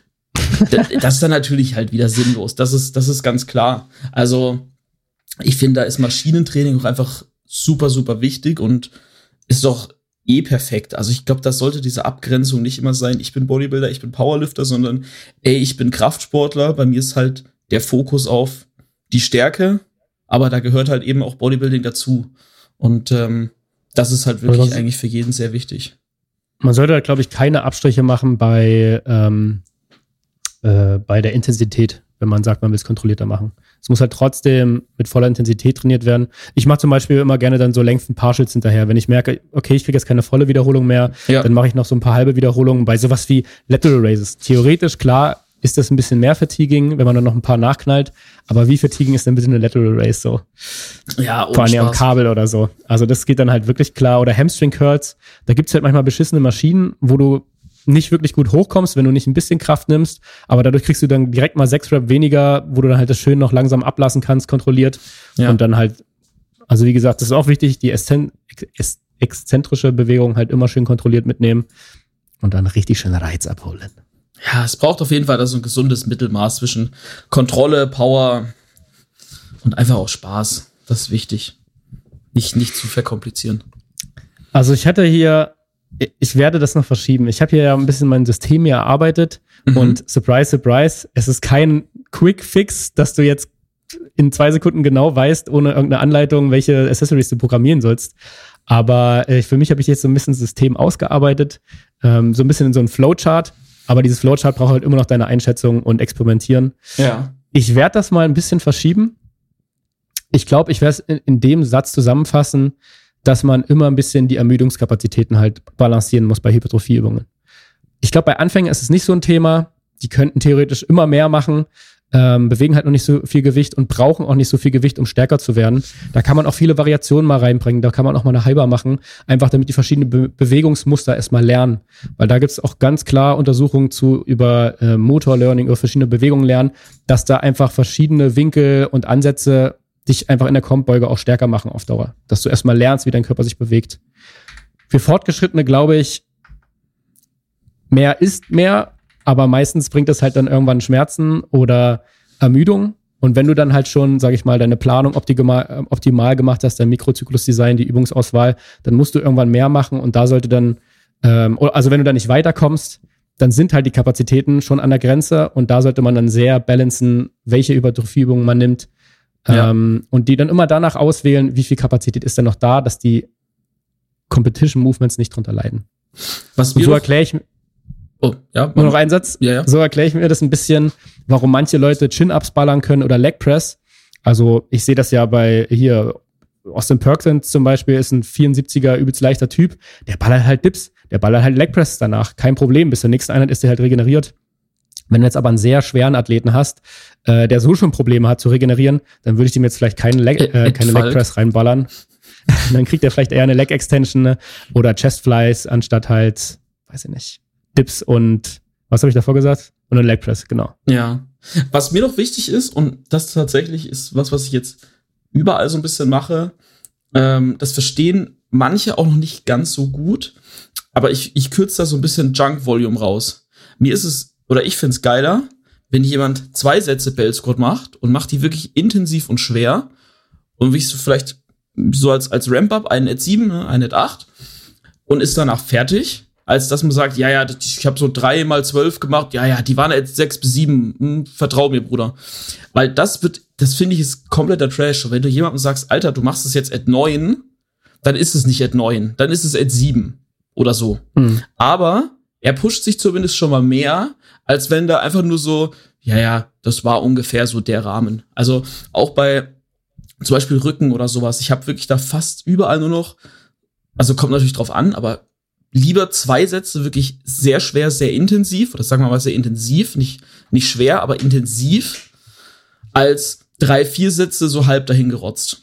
Das ist dann natürlich halt wieder sinnlos. Das ist, das ist ganz klar. Also, ich finde, da ist Maschinentraining auch einfach super, super wichtig und ist doch eh perfekt. Also, ich glaube, das sollte diese Abgrenzung nicht immer sein, ich bin Bodybuilder, ich bin Powerlifter, sondern, ey, ich bin Kraftsportler. Bei mir ist halt der Fokus auf die Stärke, aber da gehört halt eben auch Bodybuilding dazu. Und ähm, das ist halt wirklich eigentlich für jeden sehr wichtig. Man sollte halt, glaube ich, keine Abstriche machen bei ähm Äh, bei der Intensität, wenn man sagt, man will es kontrollierter machen. Es muss halt trotzdem mit voller Intensität trainiert werden. Ich mache zum Beispiel immer gerne dann so längsten Partials hinterher. Wenn ich merke, okay, ich kriege jetzt keine volle Wiederholung mehr, ja. dann mache ich noch so ein paar halbe Wiederholungen bei sowas wie Lateral Raises. Theoretisch, klar, ist das ein bisschen mehr Fatiguing, wenn man dann noch ein paar nachknallt. Aber wie Fatiguing ist denn bitte eine Lateral Raise so? Ja, vor allem am Kabel oder so. Also das geht dann halt wirklich klar. Oder Hamstring Curls. Da gibt's halt manchmal beschissene Maschinen, wo du nicht wirklich gut hochkommst, wenn du nicht ein bisschen Kraft nimmst, aber dadurch kriegst du dann direkt mal sechs Rep weniger, wo du dann halt das schön noch langsam ablassen kannst, kontrolliert. Ja. Und dann halt, also wie gesagt, das ist auch wichtig, die exzentrische Bewegung halt immer schön kontrolliert mitnehmen und dann richtig schön Reiz abholen. Ja, es braucht auf jeden Fall da so ein gesundes Mittelmaß zwischen Kontrolle, Power und einfach auch Spaß. Das ist wichtig. Nicht, nicht zu verkomplizieren. Also ich hatte hier Ich werde das noch verschieben. Ich habe hier ja ein bisschen mein System hier erarbeitet mhm. und surprise, surprise, es ist kein Quick Fix, dass du jetzt in zwei Sekunden genau weißt, ohne irgendeine Anleitung, welche Accessories du programmieren sollst. Aber äh, für mich habe ich jetzt so ein bisschen ein System ausgearbeitet, ähm, so ein bisschen in so einem Flowchart. Aber dieses Flowchart braucht halt immer noch deine Einschätzung und Experimentieren. Ja. Ich werde das mal ein bisschen verschieben. Ich glaube, ich werde es in, in dem Satz zusammenfassen, dass man immer ein bisschen die Ermüdungskapazitäten halt balancieren muss bei Hypertrophieübungen. Ich glaube, bei Anfängern ist es nicht so ein Thema. Die könnten theoretisch immer mehr machen, ähm, bewegen halt noch nicht so viel Gewicht und brauchen auch nicht so viel Gewicht, um stärker zu werden. Da kann man auch viele Variationen mal reinbringen. Da kann man auch mal eine Hyper machen, einfach damit die verschiedenen Be- Bewegungsmuster erstmal lernen. Weil da gibt es auch ganz klar Untersuchungen zu über äh, Motor-Learning, über verschiedene Bewegungen lernen, dass da einfach verschiedene Winkel und Ansätze dich einfach in der Kombeuge auch stärker machen auf Dauer. Dass du erstmal lernst, wie dein Körper sich bewegt. Für Fortgeschrittene glaube ich, mehr ist mehr, aber meistens bringt das halt dann irgendwann Schmerzen oder Ermüdung. Und wenn du dann halt schon, sage ich mal, deine Planung optimal, optimal gemacht hast, dein Mikrozyklusdesign, die Übungsauswahl, dann musst du irgendwann mehr machen und da sollte dann, ähm, also wenn du da nicht weiterkommst, dann sind halt die Kapazitäten schon an der Grenze und da sollte man dann sehr balancen, welche Hypertrophieübungen man nimmt. Ja. Ähm, und die dann immer danach auswählen, wie viel Kapazität ist denn noch da, dass die Competition Movements nicht drunter leiden. Was und so erkläre ich oh, ja, nur noch einen Satz. Ja, ja. So erkläre ich mir das ein bisschen, warum manche Leute Chin-Ups ballern können oder Leg Press. Also ich sehe das ja bei hier Austin Perkins zum Beispiel ist ein vierundsiebziger übelst leichter Typ. Der ballert halt Dips, der ballert halt Leg Press danach. Kein Problem, bis zur nächsten Einheit ist der halt regeneriert. Wenn du jetzt aber einen sehr schweren Athleten hast, äh, der so schon Probleme hat zu regenerieren, dann würde ich dem jetzt vielleicht keinen Leg, äh, keine Leg Press reinballern. Dann kriegt er vielleicht eher eine Leg Extension, ne? Oder Chest Flies anstatt halt, weiß ich nicht, Dips und was habe ich davor gesagt? Und eine Leg Press, genau. Ja, Was mir noch wichtig ist, und das tatsächlich ist was, was ich jetzt überall so ein bisschen mache, ähm, das verstehen manche auch noch nicht ganz so gut, aber ich, ich kürze da so ein bisschen Junk-Volume raus. Mir ist es, oder ich find's geiler, wenn jemand zwei Sätze Bell Squat macht und macht die wirklich intensiv und schwer und wie ich so vielleicht so als, als Ramp-Up einen At sieben, ne, einen At acht und ist danach fertig, als dass man sagt, ja, ja, ich habe so drei mal zwölf gemacht, ja, ja, die waren At sechs bis sieben, hm, vertrau mir, Bruder. Weil das wird, das finde ich ist kompletter Trash. Und wenn du jemandem sagst, Alter, du machst es jetzt At neun, dann ist es nicht At neun, dann ist es At sieben oder so. Mhm. Aber er pusht sich zumindest schon mal mehr, als wenn da einfach nur so, ja, ja, das war ungefähr so der Rahmen. Also auch bei zum Beispiel Rücken oder sowas. Ich habe wirklich da fast überall nur noch, also kommt natürlich drauf an, aber lieber zwei Sätze wirklich sehr schwer, sehr intensiv, oder sagen wir mal sehr intensiv, nicht, nicht schwer, aber intensiv, als drei, vier Sätze so halb dahin gerotzt.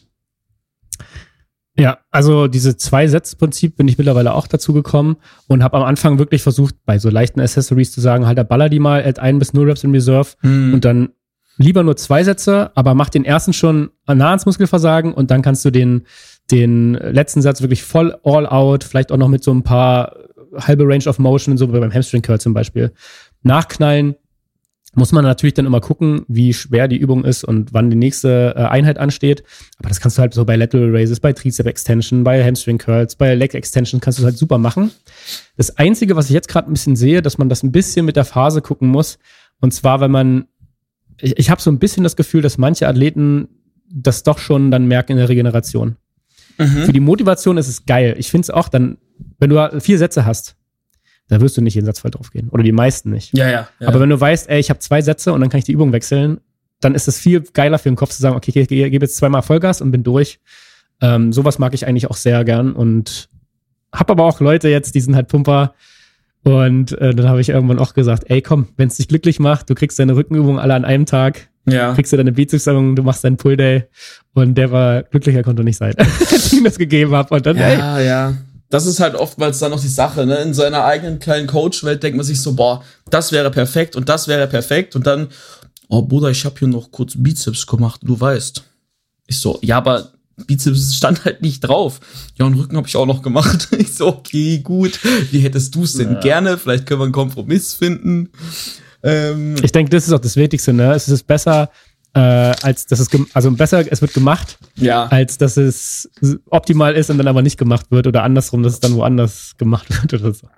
Ja, also diese Zwei-Sätze-Prinzip bin ich mittlerweile auch dazu gekommen und habe am Anfang wirklich versucht, bei so leichten Accessories zu sagen, halt, baller die mal, at ein bis null Reps in Reserve hm. und dann lieber nur zwei Sätze, aber mach den ersten schon nah ans Muskelversagen und dann kannst du den, den letzten Satz wirklich voll all out, vielleicht auch noch mit so ein paar halbe Range of Motion, so wie beim Hamstring Curl zum Beispiel, nachknallen. Muss man natürlich dann immer gucken, wie schwer die Übung ist und wann die nächste äh, Einheit ansteht. Aber das kannst du halt so bei Lateral Raises, bei Trizep Extension, bei Hamstring Curls, bei Leg Extension kannst du halt super machen. Das Einzige, was ich jetzt gerade ein bisschen sehe, dass man das ein bisschen mit der Phase gucken muss. Und zwar, wenn man, ich, ich habe so ein bisschen das Gefühl, dass manche Athleten das doch schon dann merken in der Regeneration. Mhm. Für die Motivation ist es geil. Ich finde es auch dann, wenn du vier Sätze hast, da wirst du nicht jeden Satz voll drauf gehen. Oder die meisten nicht. Ja, ja. ja. Aber wenn du weißt, ey, ich habe zwei Sätze und dann kann ich die Übung wechseln, dann ist es viel geiler für den Kopf zu sagen, okay, ich gebe jetzt zweimal Vollgas und bin durch. Ähm, sowas mag ich eigentlich auch sehr gern und hab aber auch Leute jetzt, die sind halt Pumper. Und äh, dann habe ich irgendwann auch gesagt, ey, komm, wenn es dich glücklich macht, du kriegst deine Rückenübungen alle an einem Tag, ja. kriegst du deine Bizepsübungen, du machst deinen Pull-Day. Und der war glücklicher, konnte nicht sein, als ich ihm das gegeben habe. Und dann, ja, ey, ja. Das ist halt oftmals dann noch die Sache, ne? In seiner eigenen kleinen Coach-Welt denkt man sich so, boah, das wäre perfekt und das wäre perfekt. Und dann, oh Bruder, ich habe hier noch kurz Bizeps gemacht, du weißt. Ich so, ja, aber Bizeps stand halt nicht drauf. Ja, und Rücken habe ich auch noch gemacht. Ich so, okay, gut. Wie hättest du es denn ja. gerne? Vielleicht können wir einen Kompromiss finden. Ähm, ich denke, das ist auch das Wichtigste, ne? Es ist besser, Äh, als dass es, gem- also besser, es wird gemacht, ja. als dass es optimal ist und dann aber nicht gemacht wird oder andersrum, dass es dann woanders gemacht wird oder so.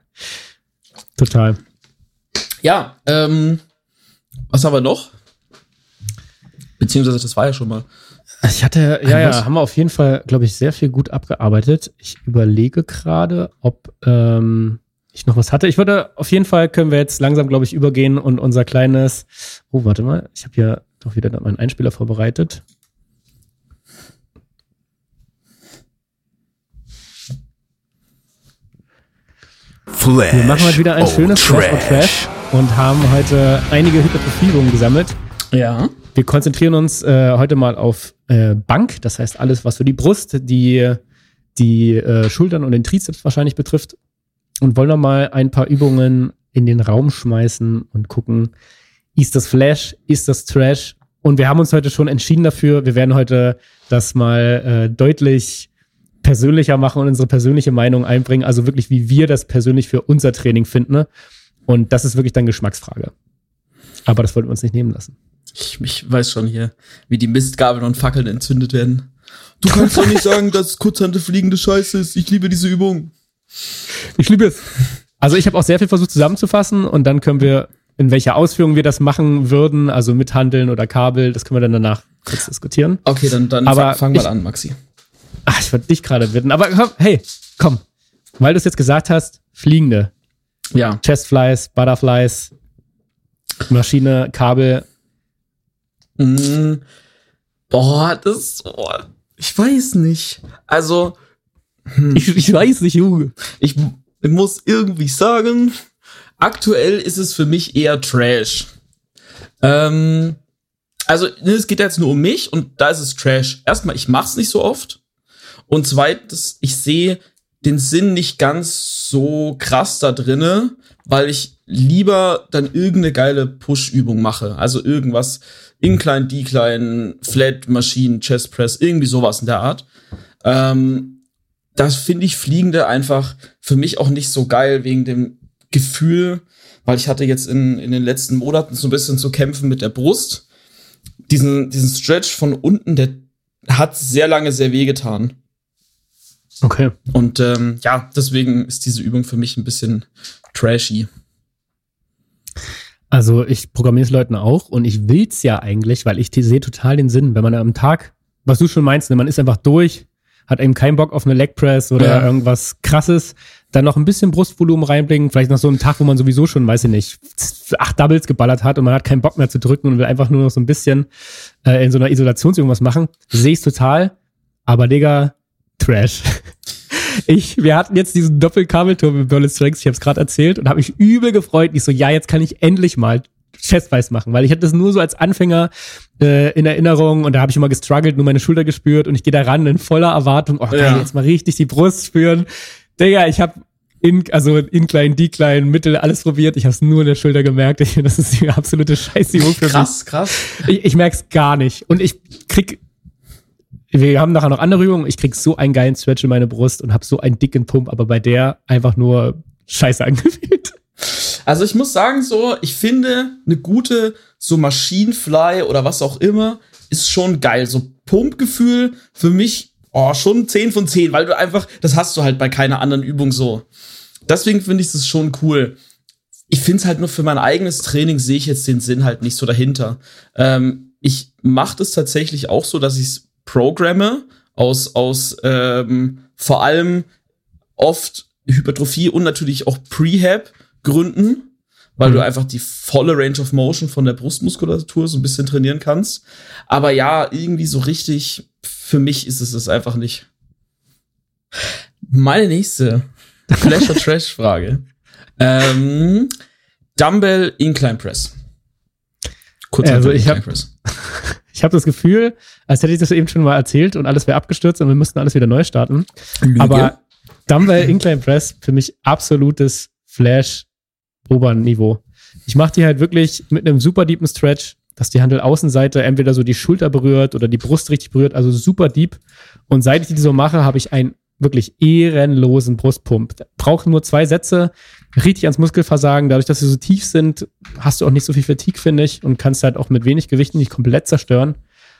Total. Ja, ähm, was haben wir noch? Beziehungsweise, das war ja schon mal. Ich hatte, ja, ja, haben wir auf jeden Fall, glaube ich, sehr viel gut abgearbeitet. Ich überlege gerade, ob ähm, ich noch was hatte. Ich würde, auf jeden Fall können wir jetzt langsam, glaube ich, übergehen und unser kleines, oh, warte mal, ich habe hier doch wieder meinen Einspieler vorbereitet. Flash wir machen heute wieder ein schönes Flash or Trash und haben heute einige Hypertrophie-Übungen gesammelt. Ja. Wir konzentrieren uns äh, heute mal auf äh, Bank, das heißt alles, was so die Brust, die, die äh, Schultern und den Trizeps wahrscheinlich betrifft und wollen noch mal ein paar Übungen in den Raum schmeißen und gucken, ist das Flash, ist das Trash? Und wir haben uns heute schon entschieden dafür, wir werden heute das mal äh, deutlich persönlicher machen und unsere persönliche Meinung einbringen, also wirklich, wie wir das persönlich für unser Training finden. Ne? Und das ist wirklich dann Geschmacksfrage. Aber das wollten wir uns nicht nehmen lassen. Ich, ich weiß schon hier, wie die Mistgabeln und Fackeln entzündet werden. Du kannst doch nicht sagen, dass Kurzhantel fliegende Scheiße ist. Ich liebe diese Übung. Ich liebe es. Also ich habe auch sehr viel versucht zusammenzufassen und dann können wir, in welcher Ausführung wir das machen würden, also mit Hanteln oder Kabel, das können wir dann danach kurz diskutieren. Okay, dann, dann aber fang, fang mal ich, an, Maxi. Ach, ich wollte dich gerade bitten, aber komm, hey, komm, weil du es jetzt gesagt hast, fliegende. Ja. Chestflies, Butterflies, Maschine, Kabel. Mm, boah, das, oh, ich weiß nicht. Also, hm. ich, ich weiß nicht, Junge. Ich, ich muss irgendwie sagen, aktuell ist es für mich eher Trash. Ähm, also, ne, es geht jetzt nur um mich und da ist es Trash. Erstmal, ich mach's nicht so oft. Und zweitens, ich sehe den Sinn nicht ganz so krass da drinne, weil ich lieber dann irgendeine geile Push-Übung mache. Also irgendwas, Incline, Decline, Flat, Maschinen, Chest Press, irgendwie sowas in der Art. Ähm, das finde ich Fliegende einfach für mich auch nicht so geil wegen dem Gefühl, weil ich hatte jetzt in, in den letzten Monaten so ein bisschen zu kämpfen mit der Brust. Diesen, diesen Stretch von unten, der hat sehr lange sehr wehgetan. Okay. Und ähm, ja, deswegen ist diese Übung für mich ein bisschen trashy. Also ich programmiere es Leuten auch und ich will's ja eigentlich, weil ich sehe total den Sinn, wenn man am Tag, was du schon meinst, ne, man ist einfach durch, hat eben keinen Bock auf eine Leg Press oder ja. irgendwas Krasses, dann noch ein bisschen Brustvolumen reinbringen, vielleicht noch so einen Tag, wo man sowieso schon, weiß ich nicht, acht Doubles geballert hat und man hat keinen Bock mehr zu drücken und will einfach nur noch so ein bisschen äh, in so einer Isolationsübung was machen, sehe ich total, aber Digga, Trash. Ich, wir hatten jetzt diesen Doppelkabelturm mit Berlin Strengths, ich habe es gerade erzählt und habe mich übel gefreut. Ich so, ja, jetzt kann ich endlich mal Chest-Weiß machen, weil ich hatte das nur so als Anfänger äh, in Erinnerung und da habe ich immer gestruggelt, nur meine Schulter gespürt und ich gehe da ran in voller Erwartung, oh geil, ja. jetzt mal richtig die Brust spüren. Digga, ich habe in, also Incline, Decline, Mittel, alles probiert. Ich habe es nur in der Schulter gemerkt. Ich, das ist die absolute Scheißübung für mich. Krass, krass. Ich, ich merke es gar nicht und ich krieg wir haben nachher noch andere Übungen. Ich krieg so einen geilen Stretch in meine Brust und habe so einen dicken Pump, aber bei der einfach nur scheiße angefühlt. Also ich muss sagen so, ich finde eine gute so Maschinenfly oder was auch immer ist schon geil. So Pumpgefühl für mich, oh, schon zehn von zehn, weil du einfach, das hast du halt bei keiner anderen Übung so. Deswegen finde ich das schon cool. Ich finde es halt nur für mein eigenes Training sehe ich jetzt den Sinn halt nicht so dahinter. Ähm, ich mache das tatsächlich auch so, dass ich es Programme aus, aus ähm, vor allem oft Hypertrophie und natürlich auch Prehab Gründen, weil mhm. du einfach die volle Range of Motion von der Brustmuskulatur so ein bisschen trainieren kannst. Aber ja, irgendwie so richtig, für mich ist es das einfach nicht. Meine nächste Flash- oder Trash-Frage. ähm, Dumbbell Incline Press. Kurz also ich habe ich habe das Gefühl, als hätte ich das eben schon mal erzählt und alles wäre abgestürzt und wir müssten alles wieder neu starten. Lüge. Aber Dumbbell Incline Press für mich absolutes Flash-Oberniveau. Ich mache die halt wirklich mit einem super deepen Stretch, dass die Hantelaußenseite entweder so die Schulter berührt oder die Brust richtig berührt, also super deep. Und seit ich die so mache, habe ich einen wirklich ehrenlosen Brustpump. Braucht nur zwei Sätze, richtig ans Muskelversagen. Dadurch, dass sie so tief sind, hast du auch nicht so viel Fatigue, finde ich, und kannst halt auch mit wenig Gewicht nicht komplett zerstören.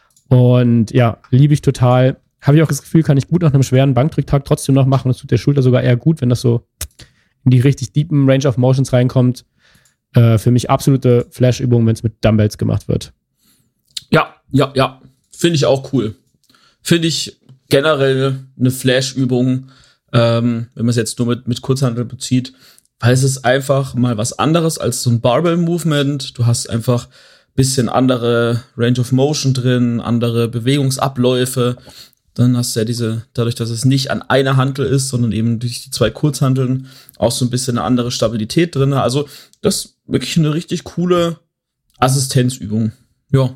Und ja, liebe ich total. Habe ich auch das Gefühl, kann ich gut nach einem schweren Bankdrücktag trotzdem noch machen. Das tut der Schulter sogar eher gut, wenn das so in die richtig deepen Range of Motions reinkommt. Äh, für mich absolute Flash-Übung, wenn es mit Dumbbells gemacht wird. Ja, ja, ja. Finde ich auch cool. Finde ich generell eine Flash-Übung, ähm, wenn man es jetzt nur mit, mit Kurzhantel bezieht, weil es ist einfach mal was anderes als so ein Barbell-Movement. Du hast einfach ein bisschen andere Range of Motion drin, andere Bewegungsabläufe. Dann hast du ja diese, dadurch, dass es nicht an einer Hantel ist, sondern eben durch die zwei Kurzhanteln auch so ein bisschen eine andere Stabilität drin. Also das ist wirklich eine richtig coole Assistenzübung. Ja.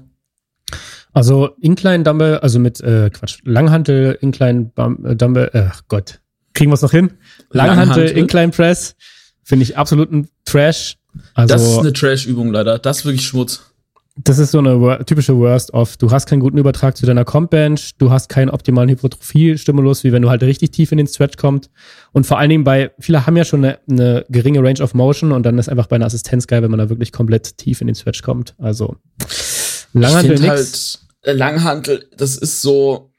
Also Incline Dumbbell, also mit, äh, Quatsch, Langhantel, Incline Bum- Dumbbell, äh, Gott, kriegen wir es noch hin? Langhantel, Langhantel. Incline Press, finde ich absoluten Trash. Also, das ist eine Trash-Übung leider, das ist wirklich Schmutz. Das ist so eine wor- typische Worst-of. Du hast keinen guten Übertrag zu deiner Comp-Bench, du hast keinen optimalen Hypertrophie-Stimulus, wie wenn du halt richtig tief in den Stretch kommst. Und vor allen Dingen bei, viele haben ja schon eine, eine geringe Range of Motion und dann ist einfach bei einer Assistenz geil, wenn man da wirklich komplett tief in den Stretch kommt. Also Langhantel nix. Halt, äh, Langhantel, das ist so,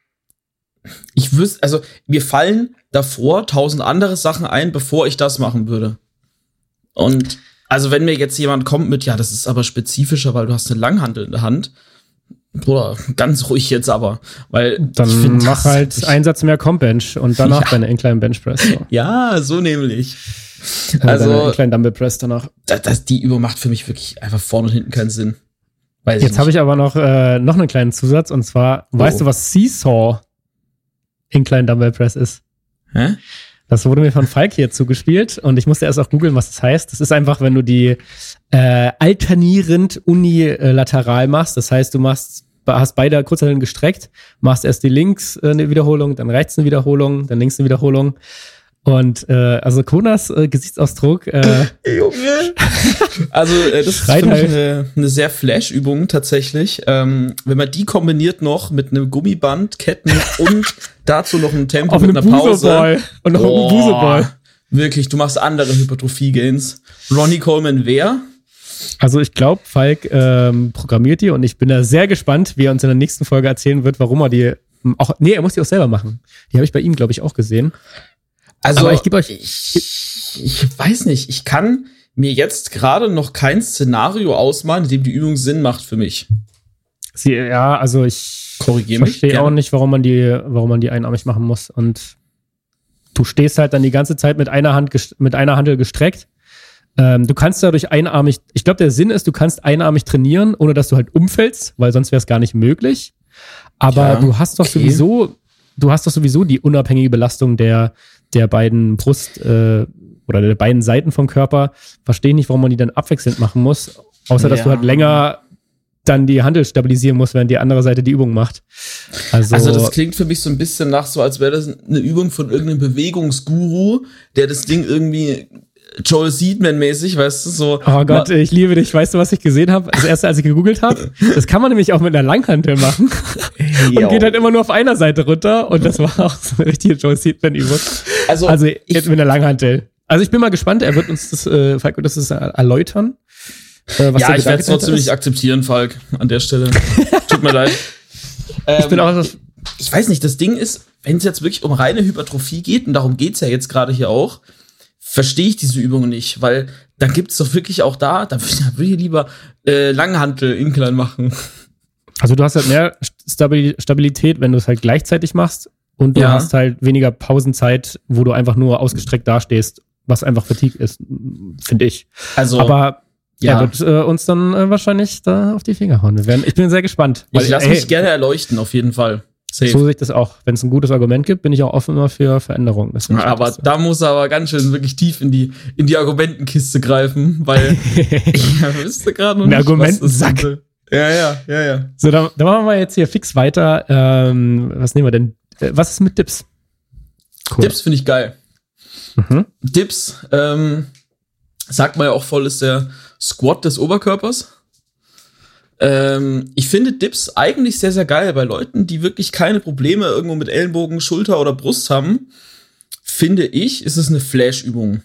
ich wüsste, also mir fallen davor tausend andere Sachen ein, bevor ich das machen würde. Und also wenn mir jetzt jemand kommt mit, ja, das ist aber spezifischer, weil du hast eine Langhantel in der Hand, Bruder, ganz ruhig jetzt aber, weil dann ich find, mach halt ich, einen Satz mehr Comp-Bench und danach ja. deine Incline Bench Press. So. Ja, so nämlich. Also deine Incline Dumbbell Press danach. Das, das, die Übung macht für mich wirklich einfach vorne und hinten keinen Sinn. Weiß jetzt habe ich aber noch äh, noch einen kleinen Zusatz und zwar, oh. weißt du, was Seesaw Incline Dumbbell Press ist? Hä? Das wurde mir von Falk hier zugespielt und ich musste erst auch googeln, was das heißt. Das ist einfach, wenn du die äh, alternierend unilateral machst. Das heißt, du machst, hast beide Kurzhanteln gestreckt, machst erst die links äh, eine Wiederholung, dann rechts eine Wiederholung, dann links eine Wiederholung. Und äh, also Konas äh, Gesichtsausdruck. Äh, Junge. Also äh, das ist für mich halt. eine, eine sehr Flash-Übung tatsächlich. Ähm, wenn man die kombiniert noch mit einem Gummiband, Ketten und dazu noch ein Tempo auf mit einem einer Pause. Buseball. Und noch Boah, einen Buseball. Wirklich, du machst andere Hypertrophie-Gains. Ronnie Coleman wer? Also ich glaube, Falk ähm, programmiert die und ich bin da sehr gespannt, wie er uns in der nächsten Folge erzählen wird, warum er die auch, nee, er muss die auch selber machen. Die habe ich bei ihm, glaube ich, auch gesehen. Also aber ich gebe euch, ich, ich weiß nicht, ich kann mir jetzt gerade noch kein Szenario ausmalen, in dem die Übung Sinn macht für mich. sie, ja, also ich Korrigier mich. verstehe gerne. auch nicht, warum man die, warum man die einarmig machen muss. Und du stehst halt dann die ganze Zeit mit einer Hand, gest- mit einer Handel gestreckt. Ähm, du kannst dadurch einarmig, ich glaube, der Sinn ist, du kannst einarmig trainieren, ohne dass du halt umfällst, weil sonst wäre es gar nicht möglich. Aber Ja, du hast doch okay. sowieso, du hast doch sowieso die unabhängige Belastung der, der beiden Brust, äh, oder der beiden Seiten vom Körper. Verstehe nicht, warum man die dann abwechselnd machen muss, außer dass Ja. du halt länger dann die Handel stabilisieren musst, während die andere Seite die Übung macht. Also, Also das klingt für mich so ein bisschen nach so, als wäre das eine Übung von irgendeinem Bewegungsguru, der das Ding irgendwie Joel Seedman-mäßig, weißt du, so. oh Gott, ich liebe dich. Weißt du, was ich gesehen habe? Das erste, als ich gegoogelt habe, das kann man nämlich auch mit einer Langhantel machen. Und geht halt immer nur auf einer Seite runter. Und das war auch so eine richtige Joel Seedman-Übung. Also, Also ich, jetzt mit einer Langhantel. Also ich bin mal gespannt. Er wird uns das, äh, Falk wird das das erläutern. Äh, was ja, der ich werde es Gedanke trotzdem dahinter nicht akzeptieren, Falk, an der Stelle. Tut mir leid. Ähm, ist. Ich bin auch das, ich weiß nicht, das Ding ist, wenn es jetzt wirklich um reine Hypertrophie geht, und darum geht's ja jetzt gerade hier auch, verstehe ich diese Übung nicht, weil dann gibt's doch wirklich auch da, da würde ich lieber äh, Langhantel-Incline machen. also du hast halt mehr Stabil- Stabilität, wenn du es halt gleichzeitig machst. Und du Ja. hast halt weniger Pausenzeit, wo du einfach nur ausgestreckt dastehst, was einfach Fatigue ist, finde ich. Also, Aber ja. er wird äh, uns dann äh, wahrscheinlich da auf die Finger hauen. Wir werden, ich bin sehr gespannt. ich lasse ey, mich gerne erleuchten, auf jeden Fall. Safe. So sehe ich das auch. Wenn es ein gutes Argument gibt, bin ich auch offen immer für Veränderungen. Das finde ich Aber halt so. da muss er aber ganz schön wirklich tief in die, in die Argumentenkiste greifen, weil ich wüsste gerade noch Ein nicht, Argumentensack. was das ist. Ja, ja, ja, ja. So, dann, dann machen wir jetzt hier fix weiter. Ähm, was nehmen wir denn? Äh, was ist mit Dips? Cool. Dips finde ich geil. Mhm. Dips, ähm, sagt man ja auch voll, ist der Squat des Oberkörpers. Ähm, ich finde Dips eigentlich sehr, sehr geil bei Leuten, die wirklich keine Probleme irgendwo mit Ellenbogen, Schulter oder Brust haben. Finde ich, ist es eine Flash-Übung.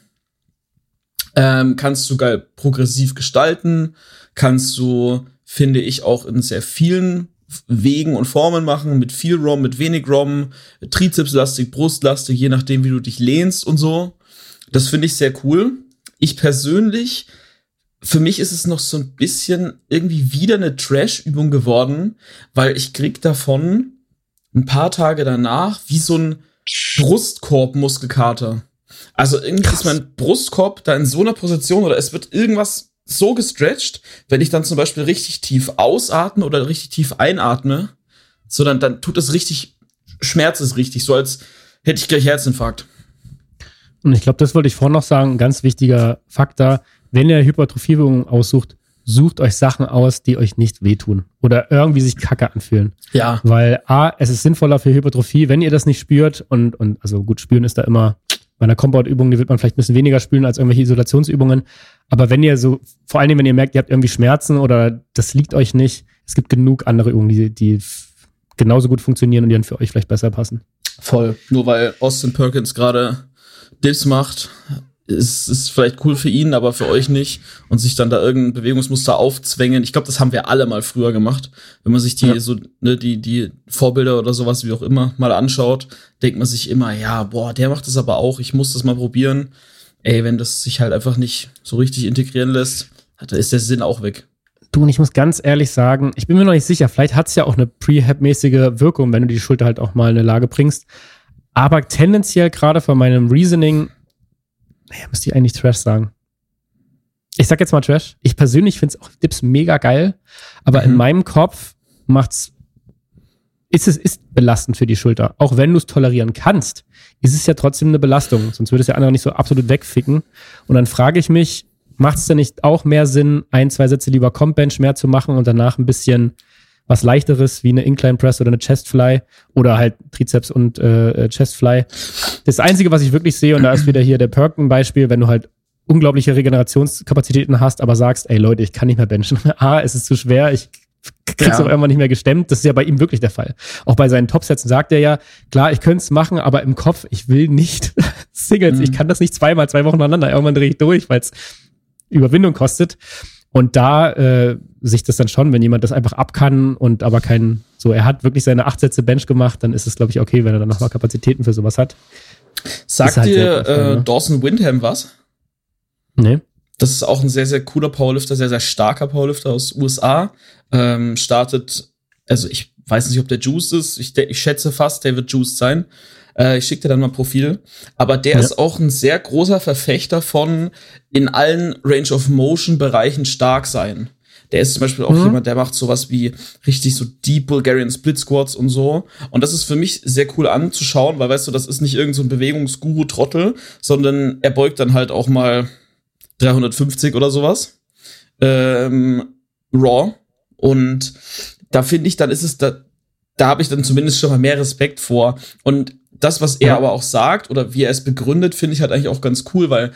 Ähm, kannst du geil progressiv gestalten, kannst du, finde ich, auch in sehr vielen Wegen und Formen machen, mit viel ROM, mit wenig ROM, Trizepslastig, Brustlastig, je nachdem, wie du dich lehnst und so. Das finde ich sehr cool. Ich persönlich, für mich ist es noch so ein bisschen irgendwie wieder eine Trash-Übung geworden, weil ich krieg davon ein paar Tage danach wie so ein Brustkorb-Muskelkater. Also irgendwie Krass. ist mein Brustkorb da in so einer Position oder es wird irgendwas so gestretcht, wenn ich dann zum Beispiel richtig tief ausatme oder richtig tief einatme, so dann, dann tut es richtig, schmerzt es richtig, so als hätte ich gleich Herzinfarkt. Und ich glaube, das wollte ich vorhin noch sagen, ein ganz wichtiger Faktor. Wenn ihr Hypertrophieübungen aussucht, sucht euch Sachen aus, die euch nicht wehtun oder irgendwie sich kacke anfühlen. Ja. Weil A, es ist sinnvoller für Hypertrophie, wenn ihr das nicht spürt und, und also gut, spüren ist da immer, bei einer Compound-Übung, die wird man vielleicht ein bisschen weniger spüren als irgendwelche Isolationsübungen. Aber wenn ihr so, vor allen Dingen, wenn ihr merkt, ihr habt irgendwie Schmerzen oder das liegt euch nicht, es gibt genug andere Übungen, die, die f- genauso gut funktionieren und die dann für euch vielleicht besser passen. Voll. Nur weil Austin Perkins gerade Dips macht, ist es vielleicht cool für ihn, aber für euch nicht. Und sich dann da irgendein Bewegungsmuster aufzwängen. Ich glaube, das haben wir alle mal früher gemacht. Wenn man sich die Ja. so ne, die die Vorbilder oder sowas wie auch immer mal anschaut, denkt man sich immer, ja, boah, der macht das aber auch. Ich muss das mal probieren. Ey, wenn das sich halt einfach nicht so richtig integrieren lässt, da ist der Sinn auch weg. Du, und ich muss ganz ehrlich sagen, ich bin mir noch nicht sicher, vielleicht hat es ja auch eine Prehab-mäßige Wirkung, wenn du die Schulter halt auch mal in eine Lage bringst. Aber tendenziell gerade von meinem Reasoning, naja, müsste ich eigentlich Trash sagen. Ich sag jetzt mal Trash. Ich persönlich finde es auch Dips mega geil, aber Mhm. in meinem Kopf macht's, ist es ist belastend für die Schulter. Auch wenn du es tolerieren kannst, ist es ja trotzdem eine Belastung. Sonst würde es ja andere nicht so absolut wegficken. Und dann frage ich mich, macht es denn nicht auch mehr Sinn, ein, zwei Sätze lieber Comp Bench mehr zu machen und danach ein bisschen was leichteres wie eine Incline Press oder eine Chest Fly oder halt Trizeps und äh, Chest Fly. Das Einzige, was ich wirklich sehe, und da ist wieder hier der Perk ein Beispiel, wenn du halt unglaubliche Regenerationskapazitäten hast, aber sagst, ey Leute, ich kann nicht mehr benchen. A, es ist zu schwer, ich krieg's Ja. auch irgendwann nicht mehr gestemmt. Das ist ja bei ihm wirklich der Fall. Auch bei seinen Topsätzen sagt er ja, klar, ich könnte es machen, aber im Kopf, ich will nicht Singles. Mhm. Ich kann das nicht zweimal, zwei Wochen aneinander. Irgendwann drehe ich durch, weil es Überwindung kostet. Und da äh, sich das dann schon, wenn jemand das einfach ab kann und aber kein, so, er hat wirklich seine acht Sätze Bench gemacht, dann ist es, glaube ich, okay, wenn er dann nochmal Kapazitäten für sowas hat. Sagt Ist halt dir sehr gut, äh, ne? Dawson Windham was? Nee. Das ist auch ein sehr, sehr cooler Powerlifter, sehr, sehr starker Powerlifter aus U S A. Ähm, startet, also ich weiß nicht, ob der Juiced ist. Ich, ich schätze fast, der wird Juiced sein. Äh, ich schicke dir dann mal ein Profil. Aber der Ja. ist auch ein sehr großer Verfechter von in allen Range-of-Motion-Bereichen stark sein. Der ist zum Beispiel auch Mhm. jemand, der macht sowas wie richtig so Deep Bulgarian Split Squats und so. Und das ist für mich sehr cool anzuschauen, weil, weißt du, das ist nicht irgend so ein Bewegungsguru-Trottel, sondern er beugt dann halt auch mal dreihundertfünfzig oder sowas. Ähm, Raw. Und da finde ich, dann ist es, da, da habe ich dann zumindest schon mal mehr Respekt vor. Und das, was er Ja. aber auch sagt oder wie er es begründet, finde ich halt eigentlich auch ganz cool, weil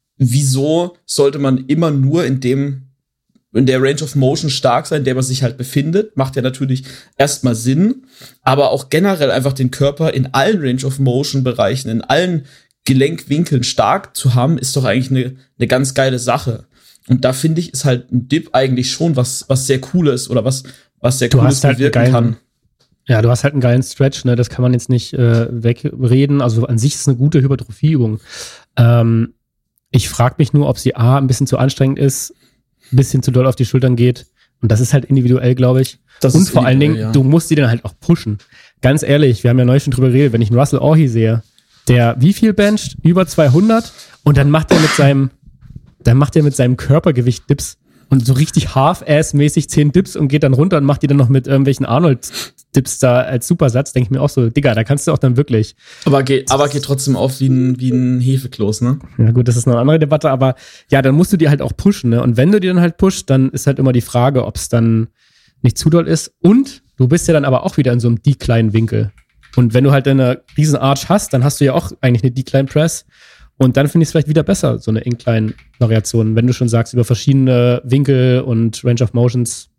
wieso sollte man immer nur in dem in der Range of Motion stark sein, in der man sich halt befindet, macht ja natürlich erstmal Sinn, aber auch generell einfach den Körper in allen Range of Motion Bereichen, in allen Gelenkwinkeln stark zu haben, ist doch eigentlich eine eine ganz geile Sache. Und da finde ich, ist halt ein Dip eigentlich schon was was sehr Cooles oder was was sehr Du Cooles hast halt einen bewirken geilen- kann. Ja, du hast halt einen geilen Stretch, ne? Das kann man jetzt nicht äh, wegreden. Also an sich ist es eine gute Hypertrophieübung. Ähm, ich frage mich nur, ob sie A, ein bisschen zu anstrengend ist, ein bisschen zu doll auf die Schultern geht. Und das ist halt individuell, glaube ich. Das Und ist vor allen Dingen, individuell, ja. du musst die dann halt auch pushen. Ganz ehrlich, wir haben ja neulich schon drüber geredet, wenn ich einen Russell Orhi sehe, der wie viel bencht? Über zweihundert. Und dann macht er mit seinem, dann macht er mit seinem Körpergewicht Dips. Und so richtig Half-Ass-mäßig zehn Dips und geht dann runter und macht die dann noch mit irgendwelchen Arnold-Dips da als Supersatz. Denke ich mir auch so, Digga, da kannst du auch dann wirklich. Aber geht aber geht trotzdem auf wie ein wie ein Hefekloß, ne? Ja gut, das ist noch eine andere Debatte, aber ja, dann musst du die halt auch pushen, ne? Und wenn du die dann halt pushst, dann ist halt immer die Frage, ob es dann nicht zu doll ist. Und du bist ja dann aber auch wieder in so einem Decline-Winkel. Und wenn du halt eine riesen Arch hast, dann hast du ja auch eigentlich eine Decline-Press. Und dann finde ich es vielleicht wieder besser, so eine Incline-Variation. Wenn du schon sagst, über verschiedene Winkel und Range of Motions,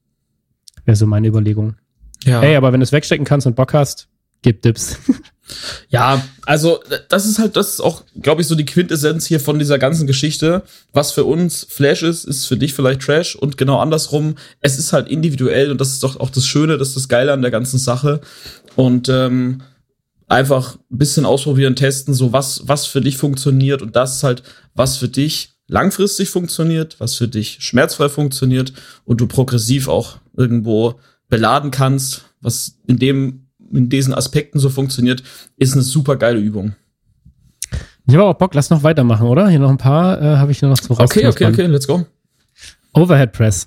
wäre so meine Überlegung. Ja. Hey, aber wenn du es wegstecken kannst und Bock hast, gib Dips. Ja, also das ist halt, das ist auch, glaube ich, so die Quintessenz hier von dieser ganzen Geschichte. Was für uns Flash ist, ist für dich vielleicht Trash und genau andersrum. Es ist halt individuell und das ist doch auch das Schöne, das ist das Geile an der ganzen Sache. Und ähm, einfach ein bisschen ausprobieren, testen, so was, was für dich funktioniert und das ist halt, was für dich langfristig funktioniert, was für dich schmerzfrei funktioniert und du progressiv auch irgendwo beladen kannst, was in dem in diesen Aspekten so funktioniert, ist eine super geile Übung. Ich habe auch Bock, lass noch weitermachen, oder? Hier noch ein paar äh, habe ich nur noch zu Okay, okay, okay, let's go. Overhead Press.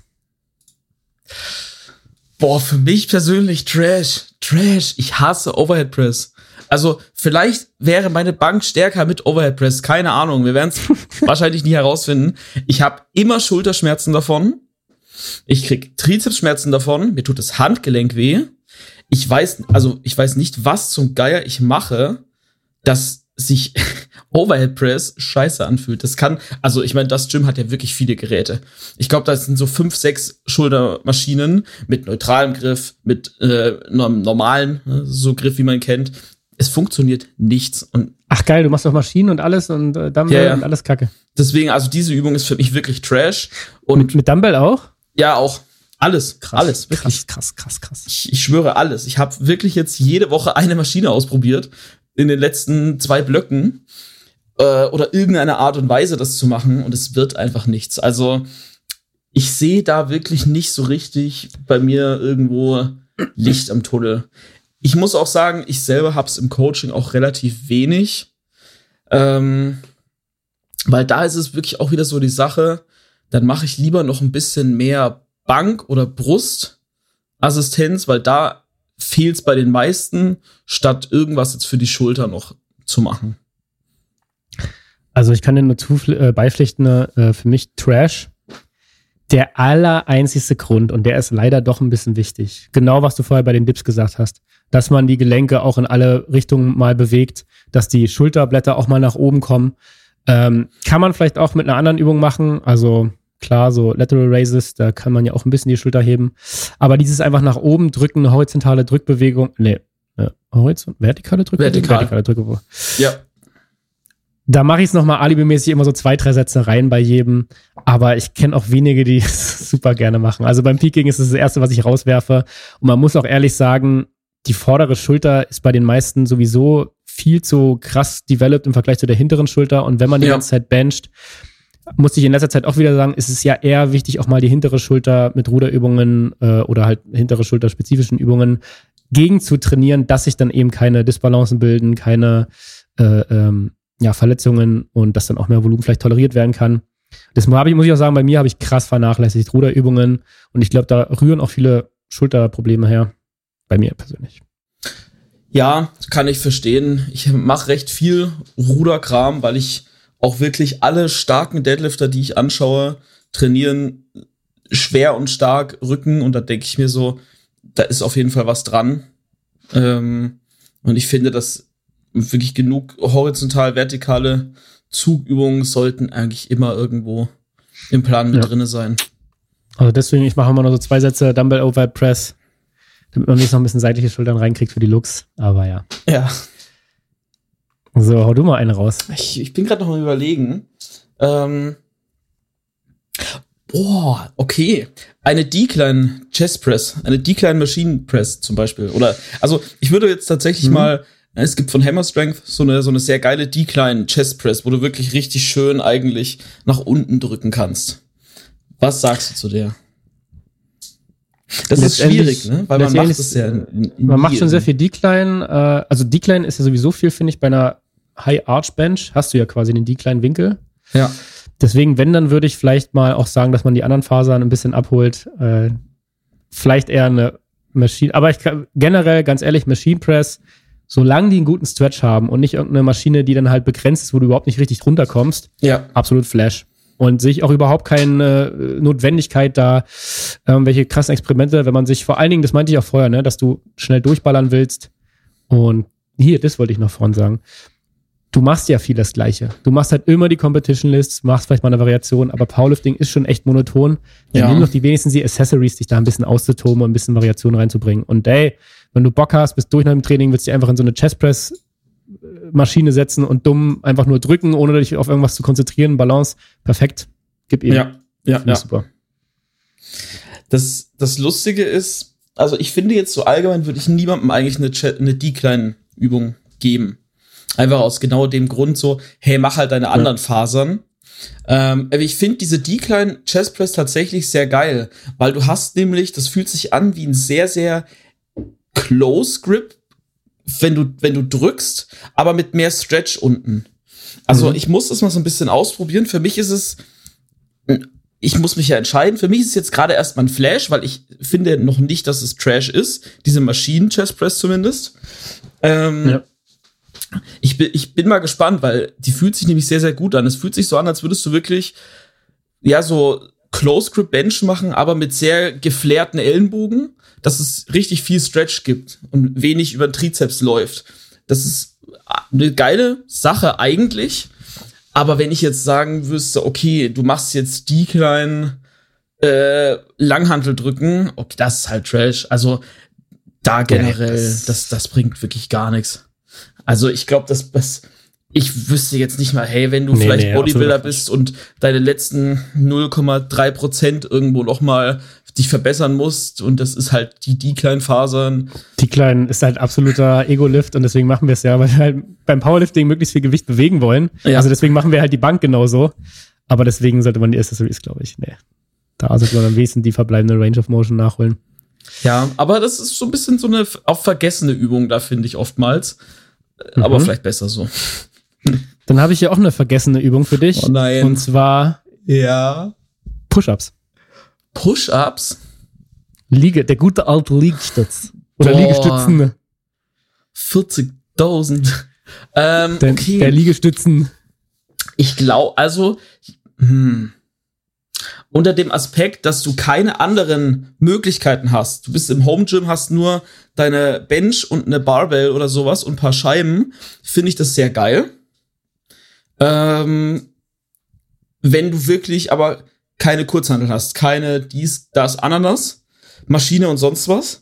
Boah, für mich persönlich Trash. Trash. Ich hasse Overhead Press. Also, vielleicht wäre meine Bank stärker mit Overhead Press. Keine Ahnung. Wir werden es wahrscheinlich nie herausfinden. Ich habe immer Schulterschmerzen davon. Ich krieg Trizepsschmerzen davon. Mir tut das Handgelenk weh. Ich weiß, also, ich weiß nicht, was zum Geier ich mache, dass sich Overhead Press scheiße anfühlt. Das kann, also ich meine, das Gym hat ja wirklich viele Geräte. Ich glaube, da sind so fünf, sechs Schultermaschinen mit neutralem Griff, mit äh, einem normalen, ne, so Griff, wie man kennt. Es funktioniert nichts. Und Ach geil, du machst doch Maschinen und alles und äh, Dumbbell Ja, ja. und alles Kacke. deswegen, also diese Übung ist für mich wirklich Trash. Und Mit, mit Dumbbell auch? ja, auch alles, alles, wirklich. Krass, krass, krass, krass. Ich, ich schwöre alles. Ich habe wirklich jetzt jede Woche eine Maschine ausprobiert in den letzten zwei Blöcken äh, oder irgendeine Art und Weise das zu machen und es wird einfach nichts. Also ich sehe da wirklich nicht so richtig bei mir irgendwo Licht am Tunnel. Ich muss auch sagen, ich selber hab's im Coaching auch relativ wenig, ähm, weil da ist es wirklich auch wieder so die Sache, dann mache ich lieber noch ein bisschen mehr Bank- oder Brustassistenz, weil da fehlt's bei den meisten, statt irgendwas jetzt für die Schulter noch zu machen. Also ich kann dir nur zu, äh, beipflichten, äh, für mich Trash. der allereinzigste Grund, und der ist leider doch ein bisschen wichtig, genau was du vorher bei den Dips gesagt hast, dass man die Gelenke auch in alle Richtungen mal bewegt, dass die Schulterblätter auch mal nach oben kommen. Ähm, kann man vielleicht auch mit einer anderen Übung machen, also klar, so Lateral Raises, da kann man ja auch ein bisschen die Schulter heben, aber dieses einfach nach oben drücken, eine horizontale Drückbewegung, nee, eine horizont vertikale Drückbewegung? Vertikal. Vertikale Drückbewegung. Ja. Da mache ich es nochmal alibimäßig immer so zwei, drei Sätze rein bei jedem. Aber ich kenne auch wenige, die es super gerne machen. Also beim Peaking ist es das Erste, was ich rauswerfe. Und man muss auch ehrlich sagen, die vordere Schulter ist bei den meisten sowieso viel zu krass developed im Vergleich zu der hinteren Schulter. Und wenn man die Ja. ganze Zeit bencht, muss ich in letzter Zeit auch wieder sagen, ist es ja eher wichtig, auch mal die hintere Schulter mit Ruderübungen äh, oder halt hintere Schulterspezifischen Übungen gegen zu trainieren, dass sich dann eben keine Disbalancen bilden, keine äh, ähm, ja, Verletzungen und dass dann auch mehr Volumen vielleicht toleriert werden kann. Das habe ich, muss ich auch sagen, bei mir habe ich krass vernachlässigt Ruderübungen und ich glaube, da rühren auch viele Schulterprobleme her. Bei mir persönlich. Ja, kann ich verstehen. Ich mache recht viel Ruderkram, weil ich auch wirklich alle starken Deadlifter, die ich anschaue, trainieren schwer und stark Rücken und da denke ich mir so, da ist auf jeden Fall was dran. Ähm, und ich finde, dass wirklich genug horizontal, vertikale Zugübungen sollten eigentlich immer irgendwo im Plan mit ja. drinne sein. Also deswegen, ich mache immer nur so zwei Sätze Dumbbell Overhead Press, damit man nicht noch ein bisschen seitliche Schultern reinkriegt für die Looks. Aber ja. Ja. So, hau du mal eine raus. Ich, ich bin gerade noch mal überlegen. Ähm, boah, okay. Eine Decline Chest Press, eine Decline Machine Press zum Beispiel. Oder, also ich würde jetzt tatsächlich mhm. mal, es gibt von Hammer Strength so eine, so eine sehr geile Decline Chest Press, wo du wirklich richtig schön eigentlich nach unten drücken kannst. Was sagst du zu der? Das ist schwierig, ne? Weil man macht das ja. In, in man macht schon sehr viel Decline. Äh, also Decline ist ja sowieso viel, finde ich, bei einer High Arch Bench hast du ja quasi den Decline-Winkel. Ja. Deswegen, wenn, dann würde ich vielleicht mal auch sagen, dass man die anderen Fasern ein bisschen abholt. Äh, vielleicht eher eine Maschine. Aber ich kann, generell, ganz ehrlich, Machine Press, solange die einen guten Stretch haben und nicht irgendeine Maschine, die dann halt begrenzt ist, wo du überhaupt nicht richtig runterkommst, ja. absolut Flash. Und sehe ich auch überhaupt keine Notwendigkeit da, irgendwelche krassen Experimente, wenn man sich vor allen Dingen, das meinte ich auch vorher, ne, dass du schnell durchballern willst. Und hier, das wollte ich noch vorhin sagen. Du machst ja viel das Gleiche. Du machst halt immer die Competition Lists, machst vielleicht mal eine Variation, aber Powerlifting ist schon echt monoton. Dann ja. nimm doch die wenigstens die Accessories, dich da ein bisschen auszutoben und ein bisschen Variation reinzubringen. Und ey, wenn du Bock hast, bist durch nach dem Training, willst du dich einfach in so eine Chestpress Maschine setzen und dumm einfach nur drücken, ohne dich auf irgendwas zu konzentrieren. Balance, perfekt. Gib ihm. Ja, ja, ja. Super. Das, das Lustige ist, also ich finde jetzt so allgemein würde ich niemandem eigentlich eine, Ch- eine Decline-Übung geben. Einfach aus genau dem Grund so, hey, mach halt deine anderen ja. Fasern. Ähm, aber ich finde diese Decline Chest Press tatsächlich sehr geil, weil du hast nämlich, das fühlt sich an wie ein sehr, sehr Close Grip, wenn du, wenn du drückst, aber mit mehr Stretch unten. Also mhm. ich muss das mal so ein bisschen ausprobieren. Für mich ist es, ich muss mich ja entscheiden. Für mich ist es jetzt gerade erstmal ein Flash, weil ich finde noch nicht, dass es Trash ist. Diese Maschinen-Chest-Press zumindest. Ähm, ja. ich, bin, ich bin mal gespannt, weil die fühlt sich nämlich sehr, sehr gut an. Es fühlt sich so an, als würdest du wirklich, ja, so Close-Grip-Bench machen, aber mit sehr geflärten Ellenbogen, dass es richtig viel Stretch gibt und wenig über den Trizeps läuft. Das ist eine geile Sache eigentlich, aber wenn ich jetzt sagen wüsste, okay, du machst jetzt die kleinen äh, Langhantel drücken, okay, das ist halt Trash. Also da generell, ja, das, das, das bringt wirklich gar nichts. Also ich glaube, dass das ich wüsste jetzt nicht mal, hey, wenn du nee, vielleicht nee, Bodybuilder bist und deine letzten null Komma drei Prozent irgendwo noch mal dich verbessern musst und das ist halt die Decline-Fasern. Decline ist halt absoluter Ego-Lift und deswegen machen wir es ja, weil wir halt beim Powerlifting möglichst viel Gewicht bewegen wollen. Ja. Also deswegen machen wir halt die Bank genauso. Aber deswegen sollte man die Accessories, glaube ich, nee. Da sollte man am wenigsten die verbleibende Range of Motion nachholen. Ja, aber das ist so ein bisschen so eine auch vergessene Übung da, finde ich oftmals. Mhm. Aber vielleicht besser so. Dann habe ich hier auch eine vergessene Übung für dich. Oh nein. Und zwar ja. Push-Ups. Push-Ups? Liege, der gute alte Liegestütz. Oder Boah. Liegestützen. vierzigtausend. Ähm, der, okay. der Liegestützen. Ich glaube, also, hm. unter dem Aspekt, dass du keine anderen Möglichkeiten hast. Du bist im Home Gym, hast nur deine Bench und eine Barbell oder sowas und ein paar Scheiben, finde ich das sehr geil. Ähm, wenn du wirklich aber keine Kurzhantel hast, keine dies, das, Ananas, Maschine und sonst was.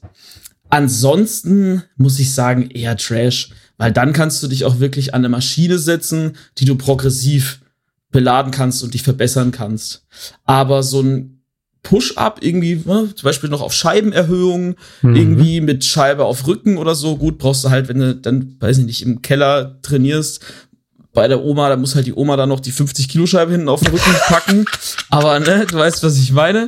Ansonsten muss ich sagen, eher Trash, weil dann kannst du dich auch wirklich an eine Maschine setzen, die du progressiv beladen kannst und dich verbessern kannst. Aber so ein Push-Up irgendwie, ne, zum Beispiel noch auf Scheibenerhöhung, mhm. irgendwie mit Scheibe auf Rücken oder so, gut, brauchst du halt, wenn du dann, weiß ich nicht, im Keller trainierst, bei der Oma, da muss halt die Oma dann noch die fünfzig Kilo Scheibe hinten auf den Rücken packen. Aber, ne, du weißt, was ich meine.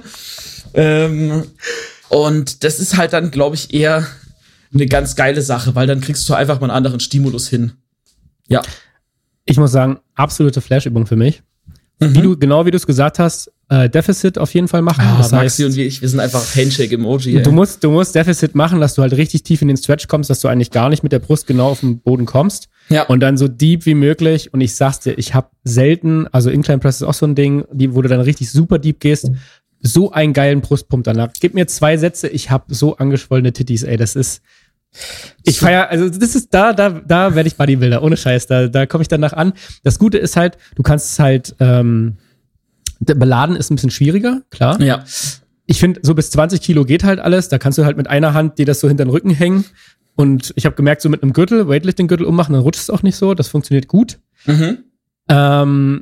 Ähm, und das ist halt dann, glaube ich, eher eine ganz geile Sache, weil dann kriegst du einfach mal einen anderen Stimulus hin. Ja. Ich muss sagen, absolute Flash-Übung für mich. Mhm. Wie du, genau wie du es gesagt hast, äh, Defizit auf jeden Fall machen. Ah, das Maxi heißt, und ich, wir sind einfach Handshake-Emoji. Du musst, du musst Defizit machen, dass du halt richtig tief in den Stretch kommst, dass du eigentlich gar nicht mit der Brust genau auf den Boden kommst. Ja. Und dann so deep wie möglich. Und ich sag's dir, ich habe selten, also Incline Press ist auch so ein Ding, die, wo du dann richtig super deep gehst, so einen geilen Brustpump danach. Gib mir zwei Sätze, ich habe so angeschwollene Titties, ey, das ist Ich feier, also das ist da, da, da werde ich Bodybuilder, ohne Scheiß, da, da komme ich danach an. Das Gute ist halt, du kannst es halt, ähm, beladen ist ein bisschen schwieriger, klar. Ja. Ich finde, so bis zwanzig Kilo geht halt alles, da kannst du halt mit einer Hand dir das so hinter den Rücken hängen und ich habe gemerkt, so mit einem Gürtel, Weightlifting-Gürtel ummachen, dann rutscht es auch nicht so, das funktioniert gut. Mhm. Ähm,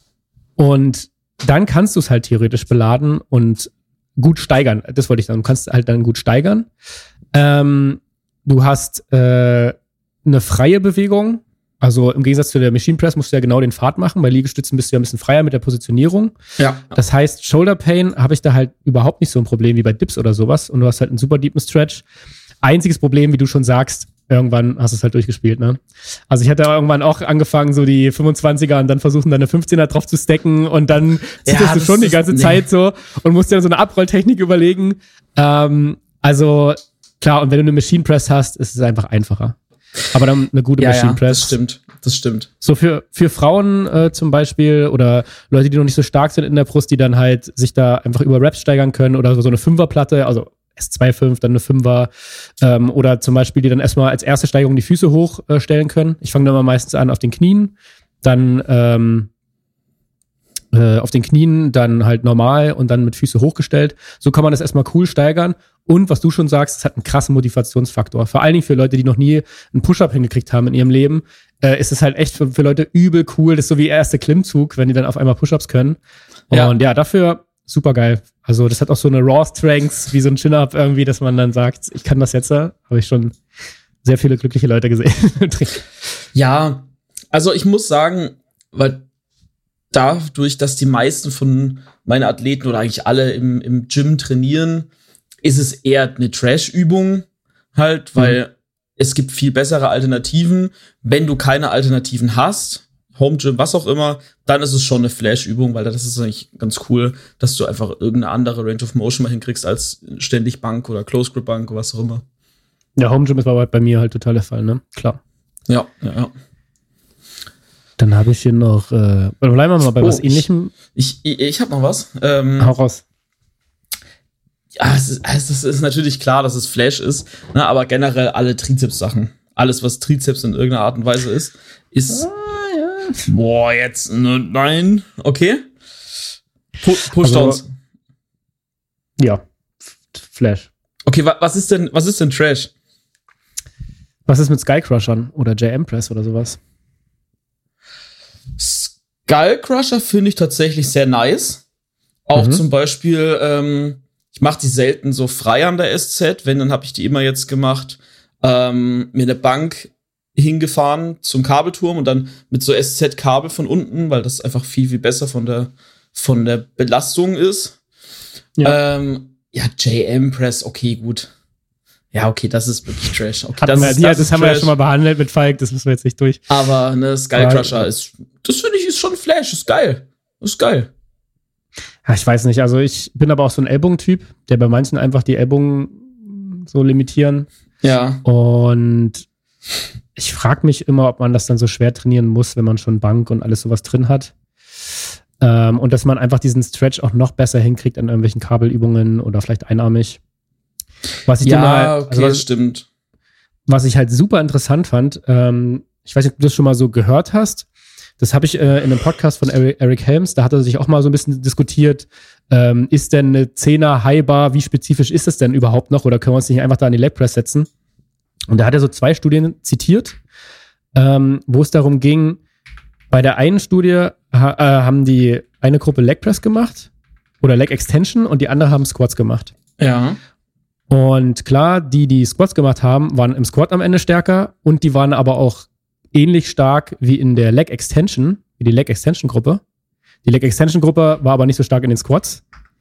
und dann kannst du es halt theoretisch beladen und gut steigern, das wollte ich sagen, du kannst halt dann gut steigern. Ähm, Du hast äh, eine freie Bewegung, also im Gegensatz zu der Machine Press musst du ja genau den Pfad machen. Bei Liegestützen bist du ja ein bisschen freier mit der Positionierung. Ja. Das heißt, Shoulder Pain habe ich da halt überhaupt nicht so ein Problem wie bei Dips oder sowas. Und du hast halt einen super deepen Stretch. Einziges Problem, wie du schon sagst, irgendwann hast du es halt durchgespielt, ne? Also ich hatte irgendwann auch angefangen, so die fünfundzwanziger und dann versuchen, dann eine fünfzehner drauf zu stacken und dann zitterst ja, du schon die ganze nee. Zeit so und musst dir dann so eine Abrolltechnik überlegen. Ähm, also klar, und wenn du eine Machine Press hast, ist es einfach einfacher. Aber dann eine gute ja, Machine ja, Press. Das stimmt, das stimmt. So für, für Frauen äh, zum Beispiel oder Leute, die noch nicht so stark sind in der Brust, die dann halt sich da einfach über Reps steigern können oder so eine Fünferplatte, also S zwei Komma fünf, dann eine Fünfer ähm, oder zum Beispiel, die dann erstmal als erste Steigerung die Füße hochstellen äh, können. Ich fange dann mal meistens an auf den Knien, dann ähm, äh, auf den Knien, dann halt normal und dann mit Füße hochgestellt. So kann man das erstmal cool steigern. Und was du schon sagst, es hat einen krassen Motivationsfaktor. Vor allen Dingen für Leute, die noch nie einen Push-Up hingekriegt haben in ihrem Leben, äh, ist es halt echt für, für Leute übel cool. Das ist so wie erste Klimmzug, wenn die dann auf einmal Push-Ups können. Ja. Und ja, dafür super geil. Also das hat auch so eine Raw-Strength, wie so ein Chin-Up irgendwie, dass man dann sagt, ich kann das jetzt. Habe ich schon sehr viele glückliche Leute gesehen. Ja, also ich muss sagen, weil dadurch, dass die meisten von meinen Athleten oder eigentlich alle im, im Gym trainieren, ist es eher eine Trash-Übung halt, weil mhm. es gibt viel bessere Alternativen. Wenn du keine Alternativen hast, Home Gym, was auch immer, dann ist es schon eine Flash-Übung, weil das ist eigentlich ganz cool, dass du einfach irgendeine andere Range of Motion mal hinkriegst als ständig Bank oder Close Grip Bank oder was auch immer. Ja, Home Gym ist aber bei mir halt total der Fall, ne? Klar. Ja, ja, ja. Dann habe ich hier noch, äh, bleiben wir mal bei oh, was Ähnlichem. Ich, ich, ich habe noch was. Ähm, Hau raus. Ja, es ist, es ist natürlich klar, dass es Flash ist, ne, aber generell alle Trizeps-Sachen. Alles, was Trizeps in irgendeiner Art und Weise ist, ist. Ah, ja. Boah, jetzt. Ne, nein. Okay. Pu- Pushdowns. Also, ja. Flash. Okay, wa- was ist denn, was ist denn Trash? Was ist mit Skycrushern oder J M Press oder sowas? Skullcrusher finde ich tatsächlich sehr nice. Auch mhm. zum Beispiel, ähm, ich mache die selten so frei an der S Z, wenn, dann habe ich die immer jetzt gemacht, ähm, mir eine Bank hingefahren zum Kabelturm und dann mit so S Z-Kabel von unten, weil das einfach viel, viel besser von der, von der Belastung ist. Ja, ähm, ja J M-Press, okay, gut. Ja, okay, das ist wirklich Trash. Okay, das, wir, ist, ja, das, das ist haben Trash. wir ja schon mal behandelt mit Falk, das müssen wir jetzt nicht durch. Aber ne, Skullcrusher ja. ist, das finde ich, ist schon Flash, ist geil. Ist geil. Ja, ich weiß nicht, also ich bin aber auch so ein Ellbogentyp, der bei manchen einfach die Ellbogen so limitieren. Ja. Und ich frage mich immer, ob man das dann so schwer trainieren muss, wenn man schon Bank und alles sowas drin hat. Ähm, und dass man einfach diesen Stretch auch noch besser hinkriegt an irgendwelchen Kabelübungen oder vielleicht einarmig. Was ich ja, mal, okay, also, stimmt. Was ich halt super interessant fand, ähm, ich weiß nicht, ob du das schon mal so gehört hast, das habe ich äh, in einem Podcast von Eric, Eric Helms, da hat er sich auch mal so ein bisschen diskutiert, ähm, ist denn eine Zehner High-Bar, wie spezifisch ist es denn überhaupt noch oder können wir uns nicht einfach da in die Leg Press setzen? Und da hat er so zwei Studien zitiert, ähm, wo es darum ging, bei der einen Studie ha, äh, haben die eine Gruppe Leg Press gemacht oder Leg Extension und die andere haben Squats gemacht. Ja. Und klar, die, die Squats gemacht haben, waren im Squat am Ende stärker und die waren aber auch ähnlich stark wie in der Leg Extension, wie die Leg Extension Gruppe. Die Leg Extension Gruppe war aber nicht so stark in den Squats.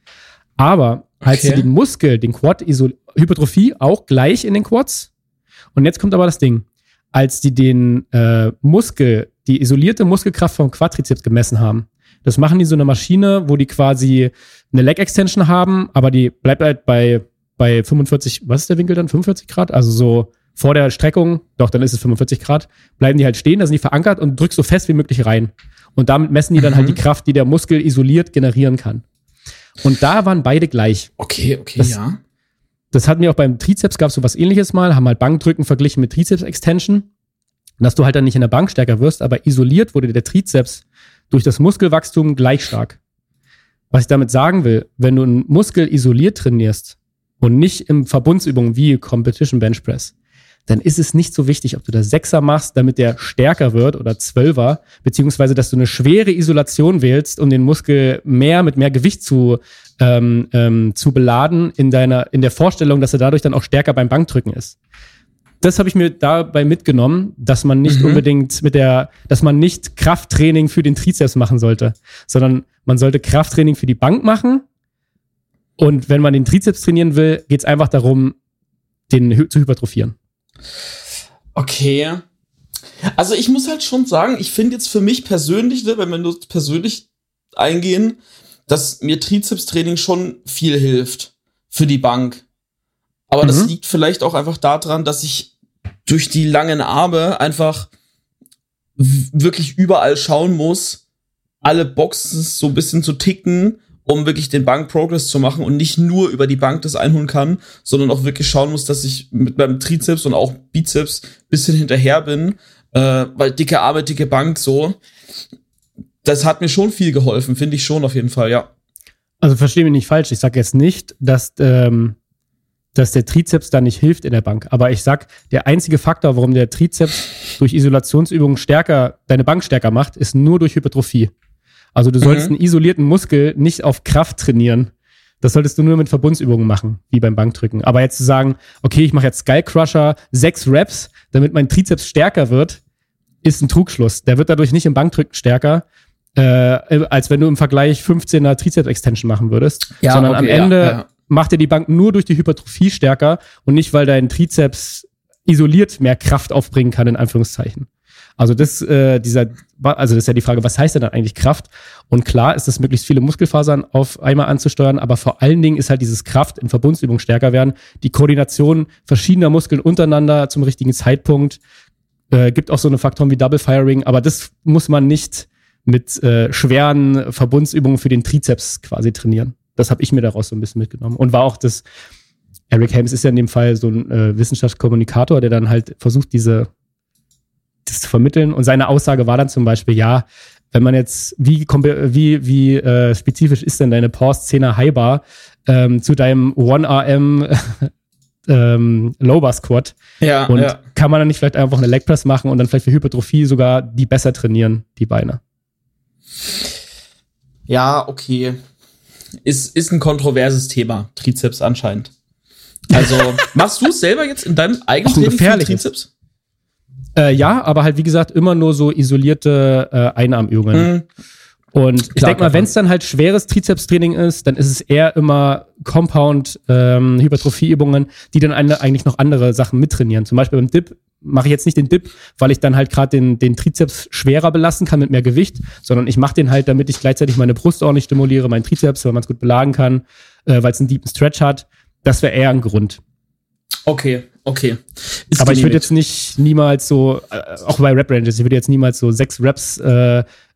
Aber als Okay. sie den Muskel, den Quad, Iso- Hypertrophie auch gleich in den Quads. Und jetzt kommt aber das Ding. Als die den äh, Muskel, die isolierte Muskelkraft vom Quadrizeps gemessen haben, das machen die so eine Maschine, wo die quasi eine Leg Extension haben, aber die bleibt halt bei, bei fünfundvierzig, was ist der Winkel dann? fünfundvierzig Grad? Also so vor der Streckung, doch, dann ist es fünfundvierzig Grad, bleiben die halt stehen, da sind die verankert und drückst so fest wie möglich rein. Und damit messen die dann Mhm. halt die Kraft, die der Muskel isoliert generieren kann. Und da waren beide gleich. Okay, okay, Das- ja. Das hatten wir auch beim Trizeps, gab es so was ähnliches mal, haben halt Bankdrücken verglichen mit Trizeps-Extension. Dass du halt dann nicht in der Bank stärker wirst, aber isoliert wurde der Trizeps durch das Muskelwachstum gleich stark. Was ich damit sagen will, wenn du einen Muskel isoliert trainierst und nicht in Verbundsübungen wie Competition Bench Press, dann ist es nicht so wichtig, ob du da Sechser machst, damit der stärker wird oder Zwölfer, beziehungsweise dass du eine schwere Isolation wählst, um den Muskel mehr mit mehr Gewicht zu, ähm, ähm, zu beladen in deiner, in der Vorstellung, dass er dadurch dann auch stärker beim Bankdrücken ist. Das habe ich mir dabei mitgenommen, dass man nicht Mhm. unbedingt mit der, dass man nicht Krafttraining für den Trizeps machen sollte, sondern man sollte Krafttraining für die Bank machen. Und wenn man den Trizeps trainieren will, geht es einfach darum, den hy- zu hypertrophieren. Okay. Also ich muss halt schon sagen, ich finde jetzt für mich persönlich, ne, wenn wir nur persönlich eingehen, dass mir Trizeps-Training schon viel hilft für die Bank. Aber das Mhm. liegt vielleicht auch einfach daran, dass ich durch die langen Arme einfach w- wirklich überall schauen muss, alle Boxes so ein bisschen zu ticken, um wirklich den Bank-Progress zu machen und nicht nur über die Bank das einholen kann, sondern auch wirklich schauen muss, dass ich mit meinem Trizeps und auch Bizeps bisschen hinterher bin, äh, weil dicke Arme, dicke Bank, so. Das hat mir schon viel geholfen, finde ich schon auf jeden Fall, ja. Also verstehe mich nicht falsch. Ich sage jetzt nicht, dass, ähm, dass der Trizeps da nicht hilft in der Bank. Aber ich sag, der einzige Faktor, warum der Trizeps durch Isolationsübungen stärker, deine Bank stärker macht, ist nur durch Hypertrophie. Also du sollst Mhm. einen isolierten Muskel nicht auf Kraft trainieren. Das solltest du nur mit Verbundsübungen machen, wie beim Bankdrücken. Aber jetzt zu sagen, okay, ich mache jetzt Skull Crusher, sechs Reps, damit mein Trizeps stärker wird, ist ein Trugschluss. Der wird dadurch nicht im Bankdrücken stärker, äh, als wenn du im Vergleich fünfzehner Trizeps-Extension machen würdest. Ja, sondern okay, am ja, Ende ja. macht dir die Bank nur durch die Hypertrophie stärker und nicht, weil dein Trizeps isoliert mehr Kraft aufbringen kann, in Anführungszeichen. Also das, äh, dieser, also das ist ja die Frage, was heißt denn dann eigentlich Kraft? Und klar ist es, möglichst viele Muskelfasern auf einmal anzusteuern, aber vor allen Dingen ist halt dieses Kraft in Verbundsübungen stärker werden, die Koordination verschiedener Muskeln untereinander zum richtigen Zeitpunkt, äh, gibt auch so eine Faktoren wie Double Firing, aber das muss man nicht mit äh, schweren Verbundsübungen für den Trizeps quasi trainieren. Das habe ich mir daraus so ein bisschen mitgenommen. Und war auch das, Eric Helms ist ja in dem Fall so ein äh, Wissenschaftskommunikator, der dann halt versucht, diese das zu vermitteln. Und seine Aussage war dann zum Beispiel, ja, wenn man jetzt, wie, wie, wie äh, spezifisch ist denn deine Pause-Zehner High-Bar ähm, zu deinem one R M ähm, Low-Bar-Squat? Ja, Und ja. kann man dann nicht vielleicht einfach eine Leg Press machen und dann vielleicht für Hypertrophie sogar die besser trainieren, die Beine? Ja, okay. Ist, ist ein kontroverses Thema, Trizeps anscheinend. Also, machst du es selber jetzt in deinem eigenen Auch ein Training für gefährliches. Trizeps? Äh, ja, aber halt, wie gesagt, immer nur so isolierte äh, Einarmübungen. Mhm. Und ich Klar, denke mal, klar. wenn es dann halt schweres Trizeps-Training ist, dann ist es eher immer Compound-Hypertrophie-Übungen, die dann eine, eigentlich noch andere Sachen mittrainieren. Zum Beispiel beim Dip mache ich jetzt nicht den Dip, weil ich dann halt gerade den, den Trizeps schwerer belasten kann mit mehr Gewicht, sondern ich mache den halt, damit ich gleichzeitig meine Brust ordentlich stimuliere, meinen Trizeps, weil man es gut beladen kann, äh, weil es einen deepen Stretch hat. Das wäre eher ein Grund. Okay, okay. Ist Aber ich würde genehmigt. jetzt nicht niemals so, äh, auch bei Rep Ranges, ich würde jetzt niemals so sechs Reps äh,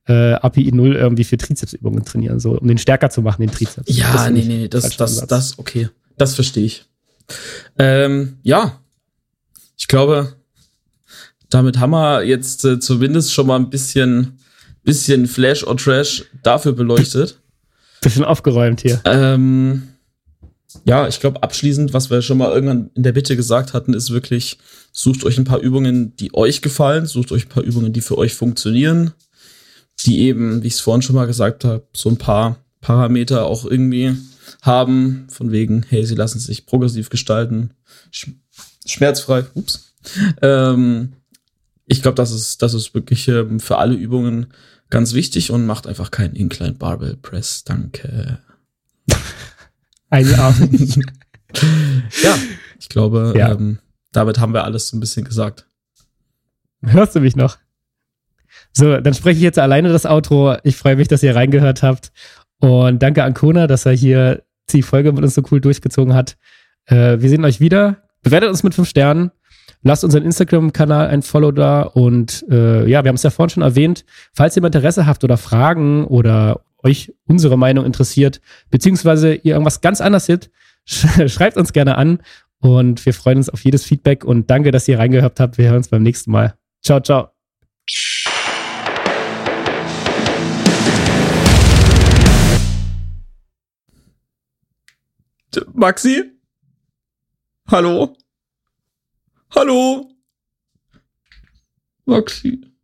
äh, A P I null irgendwie für Trizepsübungen trainieren, so, um den stärker zu machen, den Trizeps. Ja, das nee, nee, das, das, das, okay. Das verstehe ich. Ähm, ja. Ich glaube, damit haben wir jetzt äh, zumindest schon mal ein bisschen, bisschen Flash or Trash dafür beleuchtet. Bisschen aufgeräumt hier. Ähm, ja, ich glaube, abschließend, was wir schon mal irgendwann in der Bitte gesagt hatten, ist wirklich, sucht euch ein paar Übungen, die euch gefallen, sucht euch ein paar Übungen, die für euch funktionieren, die eben, wie ich es vorhin schon mal gesagt habe, so ein paar Parameter auch irgendwie haben, von wegen, hey, sie lassen sich progressiv gestalten, sch- schmerzfrei, ups. Ähm, ich glaube, das ist, das ist wirklich ähm, für alle Übungen ganz wichtig und macht einfach keinen Incline Barbell Press, danke. Ein Arm. Ja, ich glaube, Ja. ähm, damit haben wir alles so ein bisschen gesagt. Hörst du mich noch? So, dann spreche ich jetzt alleine das Outro. Ich freue mich, dass ihr reingehört habt. Und danke an Kona, dass er hier die Folge mit uns so cool durchgezogen hat. Äh, wir sehen euch wieder. Bewertet uns mit fünf Sternen. Lasst unseren Instagram-Kanal ein Follow da. Und äh, ja, wir haben es ja vorhin schon erwähnt. Falls ihr Interesse habt oder Fragen oder euch unsere Meinung interessiert, beziehungsweise ihr irgendwas ganz anderes seht, sch- schreibt uns gerne an. Und wir freuen uns auf jedes Feedback. Und danke, dass ihr reingehört habt. Wir hören uns beim nächsten Mal. Ciao, ciao. Maxi? Hallo? Hallo? Maxi?